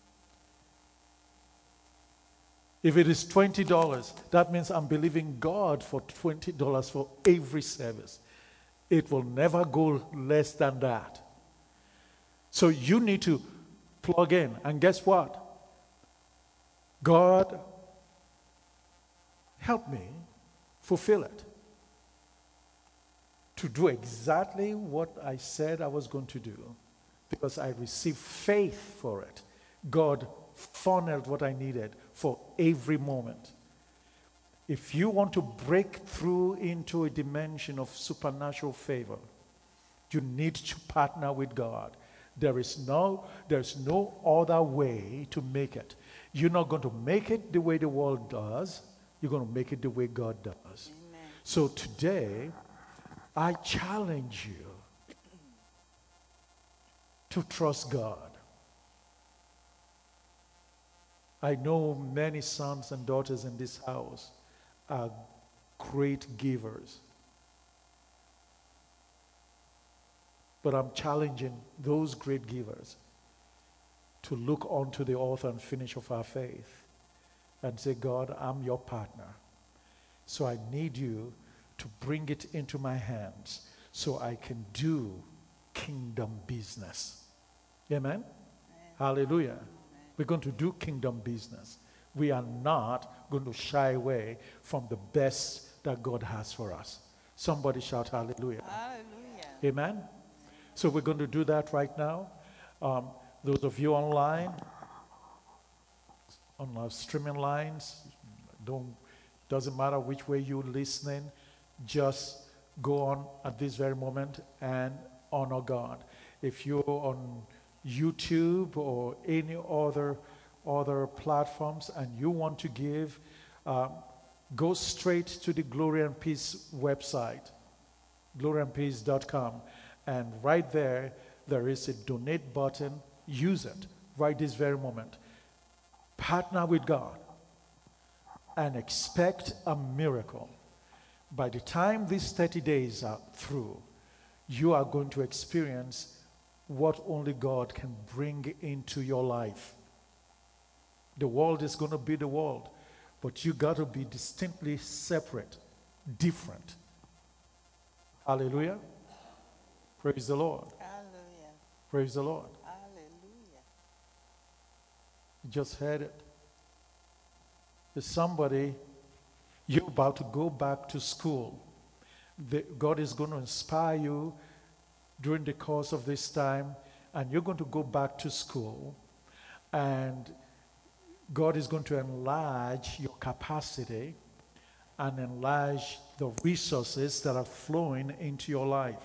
If it is $20, that means I'm believing God for $20 for every service. It will never go less than that. So you need to plug in. And guess what? God, help me fulfill it. To do exactly what I said I was going to do, because I received faith for it. God funneled what I needed for every moment. If you want to break through into a dimension of supernatural favor, you need to partner with God. There's no other way to make it. You're not going to make it the way the world does. You're going to make it the way God does. Amen. So today, I challenge you to trust God. I know many sons and daughters in this house are great givers. But I'm challenging those great givers to look onto the author and finisher of our faith and say, God, I'm your partner. So I need you to bring it into my hands so I can do kingdom business. Amen? Amen. Hallelujah. Amen. We're going to do kingdom business. We are not going to shy away from the best that God has for us. Somebody shout hallelujah. Hallelujah. Amen? So we're going to do that right now. Those of you online, on our streaming lines, doesn't matter which way you're listening, just go on at this very moment and honor God. If you're on YouTube or any other platforms and you want to give, go straight to the Glory and Peace website, gloryandpeace.com, and right there is a donate button. Use it right this very moment. Partner with God and expect a miracle. By the time these 30 days are through, you are going to experience what only God can bring into your life. The world is going to be the world, but you got to be distinctly separate, different. Hallelujah. Praise the Lord. Hallelujah. Praise the Lord. Hallelujah. You just heard it. There's somebody, you're about to go back to school. God is going to inspire you during the course of this time, and you're going to go back to school. And God is going to enlarge your capacity and enlarge the resources that are flowing into your life.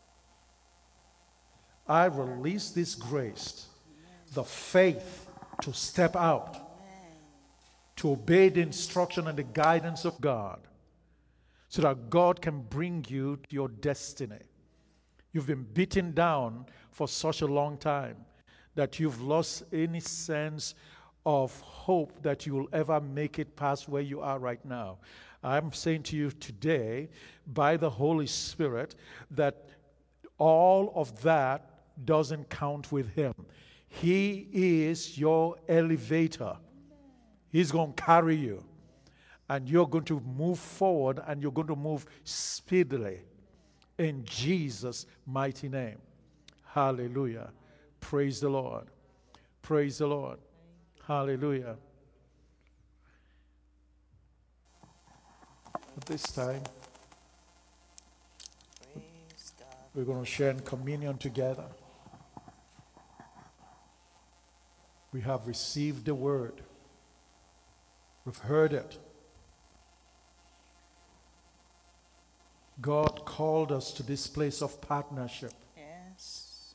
I release this grace, the faith to step out, to obey the instruction and the guidance of God, so that God can bring you to your destiny. You've been beaten down for such a long time that you've lost any sense of hope that you will ever make it past where you are right now. I'm saying to you today, by the Holy Spirit, that all of that doesn't count with Him. He is your elevator. He's going to carry you. And you're going to move forward, and you're going to move speedily in Jesus' mighty name. Hallelujah. Praise the Lord. Praise the Lord. Hallelujah. At this time, Praise God. we're going to share in communion together. We have received the word. We've heard it. God called us to this place of partnership. Yes.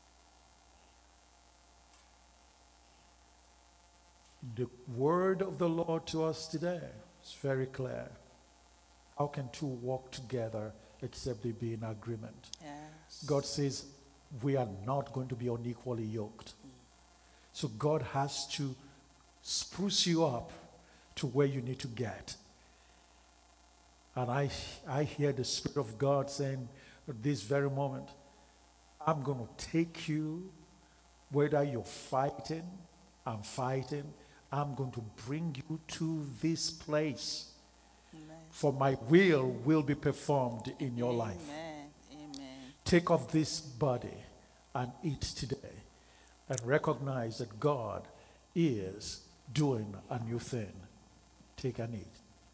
The word of the Lord to us today is very clear. How can two walk together except they be in agreement? Yes. God says we are not going to be unequally yoked. So God has to spruce you up to where you need to get. And I hear the Spirit of God saying at this very moment, I'm going to take you, whether you're fighting, I'm fighting, I'm going to bring you to this place. Amen. For my will be performed in your life. Amen. Amen. Take of this body and eat today, and recognize that God is doing a new thing. Take and eat.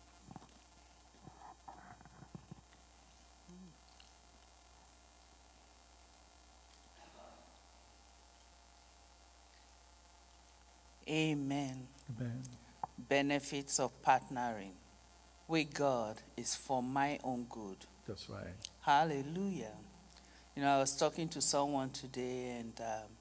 Amen. Amen. Benefits of partnering with God is for my own good. That's right. Hallelujah. You know, I was talking to someone today, and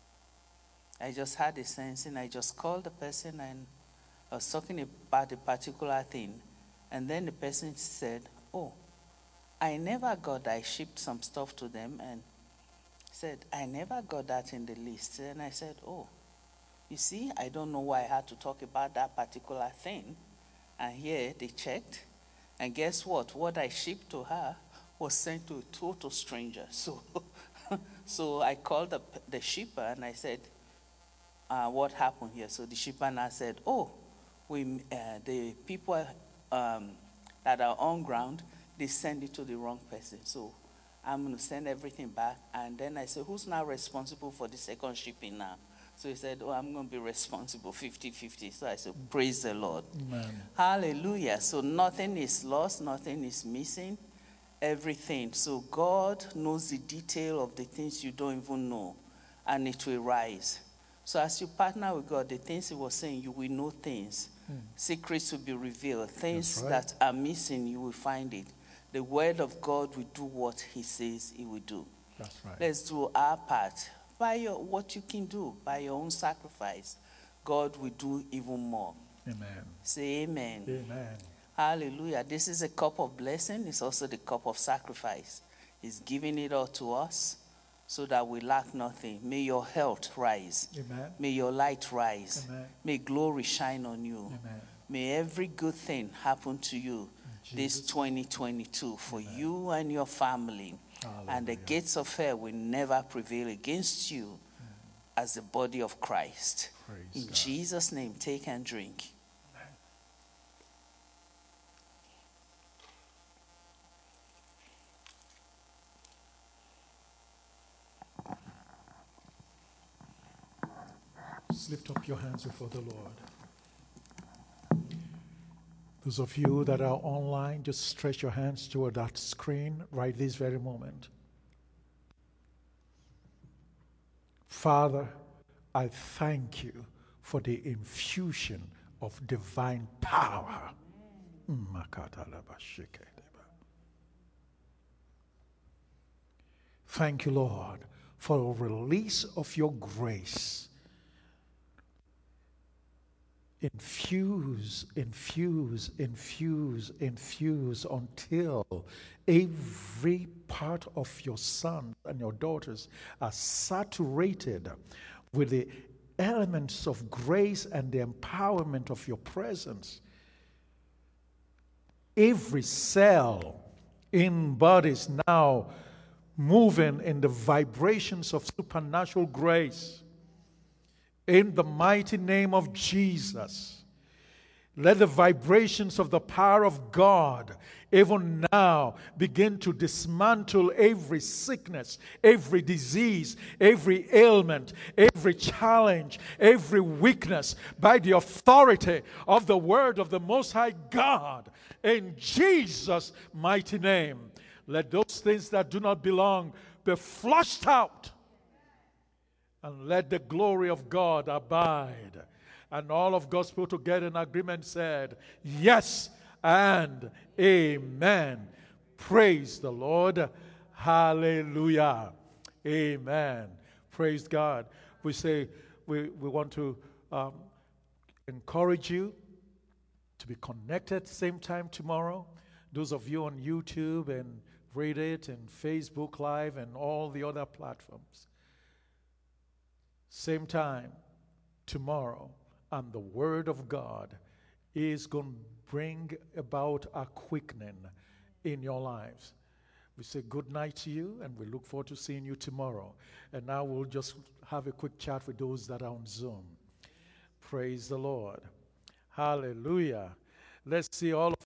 I just had a sense, and I just called the person, and I was talking about a particular thing. And then the person said, oh, I never got that. I shipped some stuff to them, and said, I never got that in the list. And I said, oh, you see, I don't know why I had to talk about that particular thing. And here they checked. And guess what? What I shipped to her was sent to a total stranger. So I called the shipper and I said, what happened here? So the shipper now said, oh, the people that are on ground, they send it to the wrong person. So I'm going to send everything back. And then I said, who's now responsible for the second shipping now? So he said, oh, I'm going to be responsible 50-50. So I said, praise the Lord. Amen. Hallelujah. So nothing is lost, nothing is missing, everything. So God knows the detail of the things you don't even know, and it will rise. So as you partner with God, the things He was saying, you will know things. Secrets will be revealed. Things right. that are missing, you will find it. The word of God will do what He says He will do. That's right. Let's do our part. By what you can do, by your own sacrifice, God will do even more. Amen. Say amen. Amen. Hallelujah. This is a cup of blessing. It's also the cup of sacrifice. He's giving it all to us so that we lack nothing. May your health rise. Amen. May your light rise. Amen. May glory shine on you. Amen. May every good thing happen to you this 2022 for you and your family. And the Hallelujah. gates of hell will never prevail against you as the body of Christ. Praise In God. Jesus' name, take and drink. Just lift up your hands before the Lord. Those of you that are online, just stretch your hands toward that screen right this very moment. Father, I thank you for the infusion of divine power. Thank you, Lord, for a release of your grace. Infuse, infuse, infuse, infuse until every part of your sons and your daughters are saturated with the elements of grace and the empowerment of your presence. Every cell in bodies now moving in the vibrations of supernatural grace. In the mighty name of Jesus, let the vibrations of the power of God even now begin to dismantle every sickness, every disease, every ailment, every challenge, every weakness by the authority of the word of the Most High God. In Jesus' mighty name, let those things that do not belong be flushed out. And let the glory of God abide. And all of God's people together in agreement said, yes and amen. Praise the Lord. Hallelujah. Amen. Praise God. We say we want to encourage you to be connected same time tomorrow. Those of you on YouTube and Reddit and Facebook Live and all the other platforms. Same time tomorrow, and the Word of God is going to bring about a quickening in your lives. We say good night to you, and we look forward to seeing you tomorrow. And now we'll just have a quick chat with those that are on Zoom. Praise the Lord. Hallelujah. Let's see all of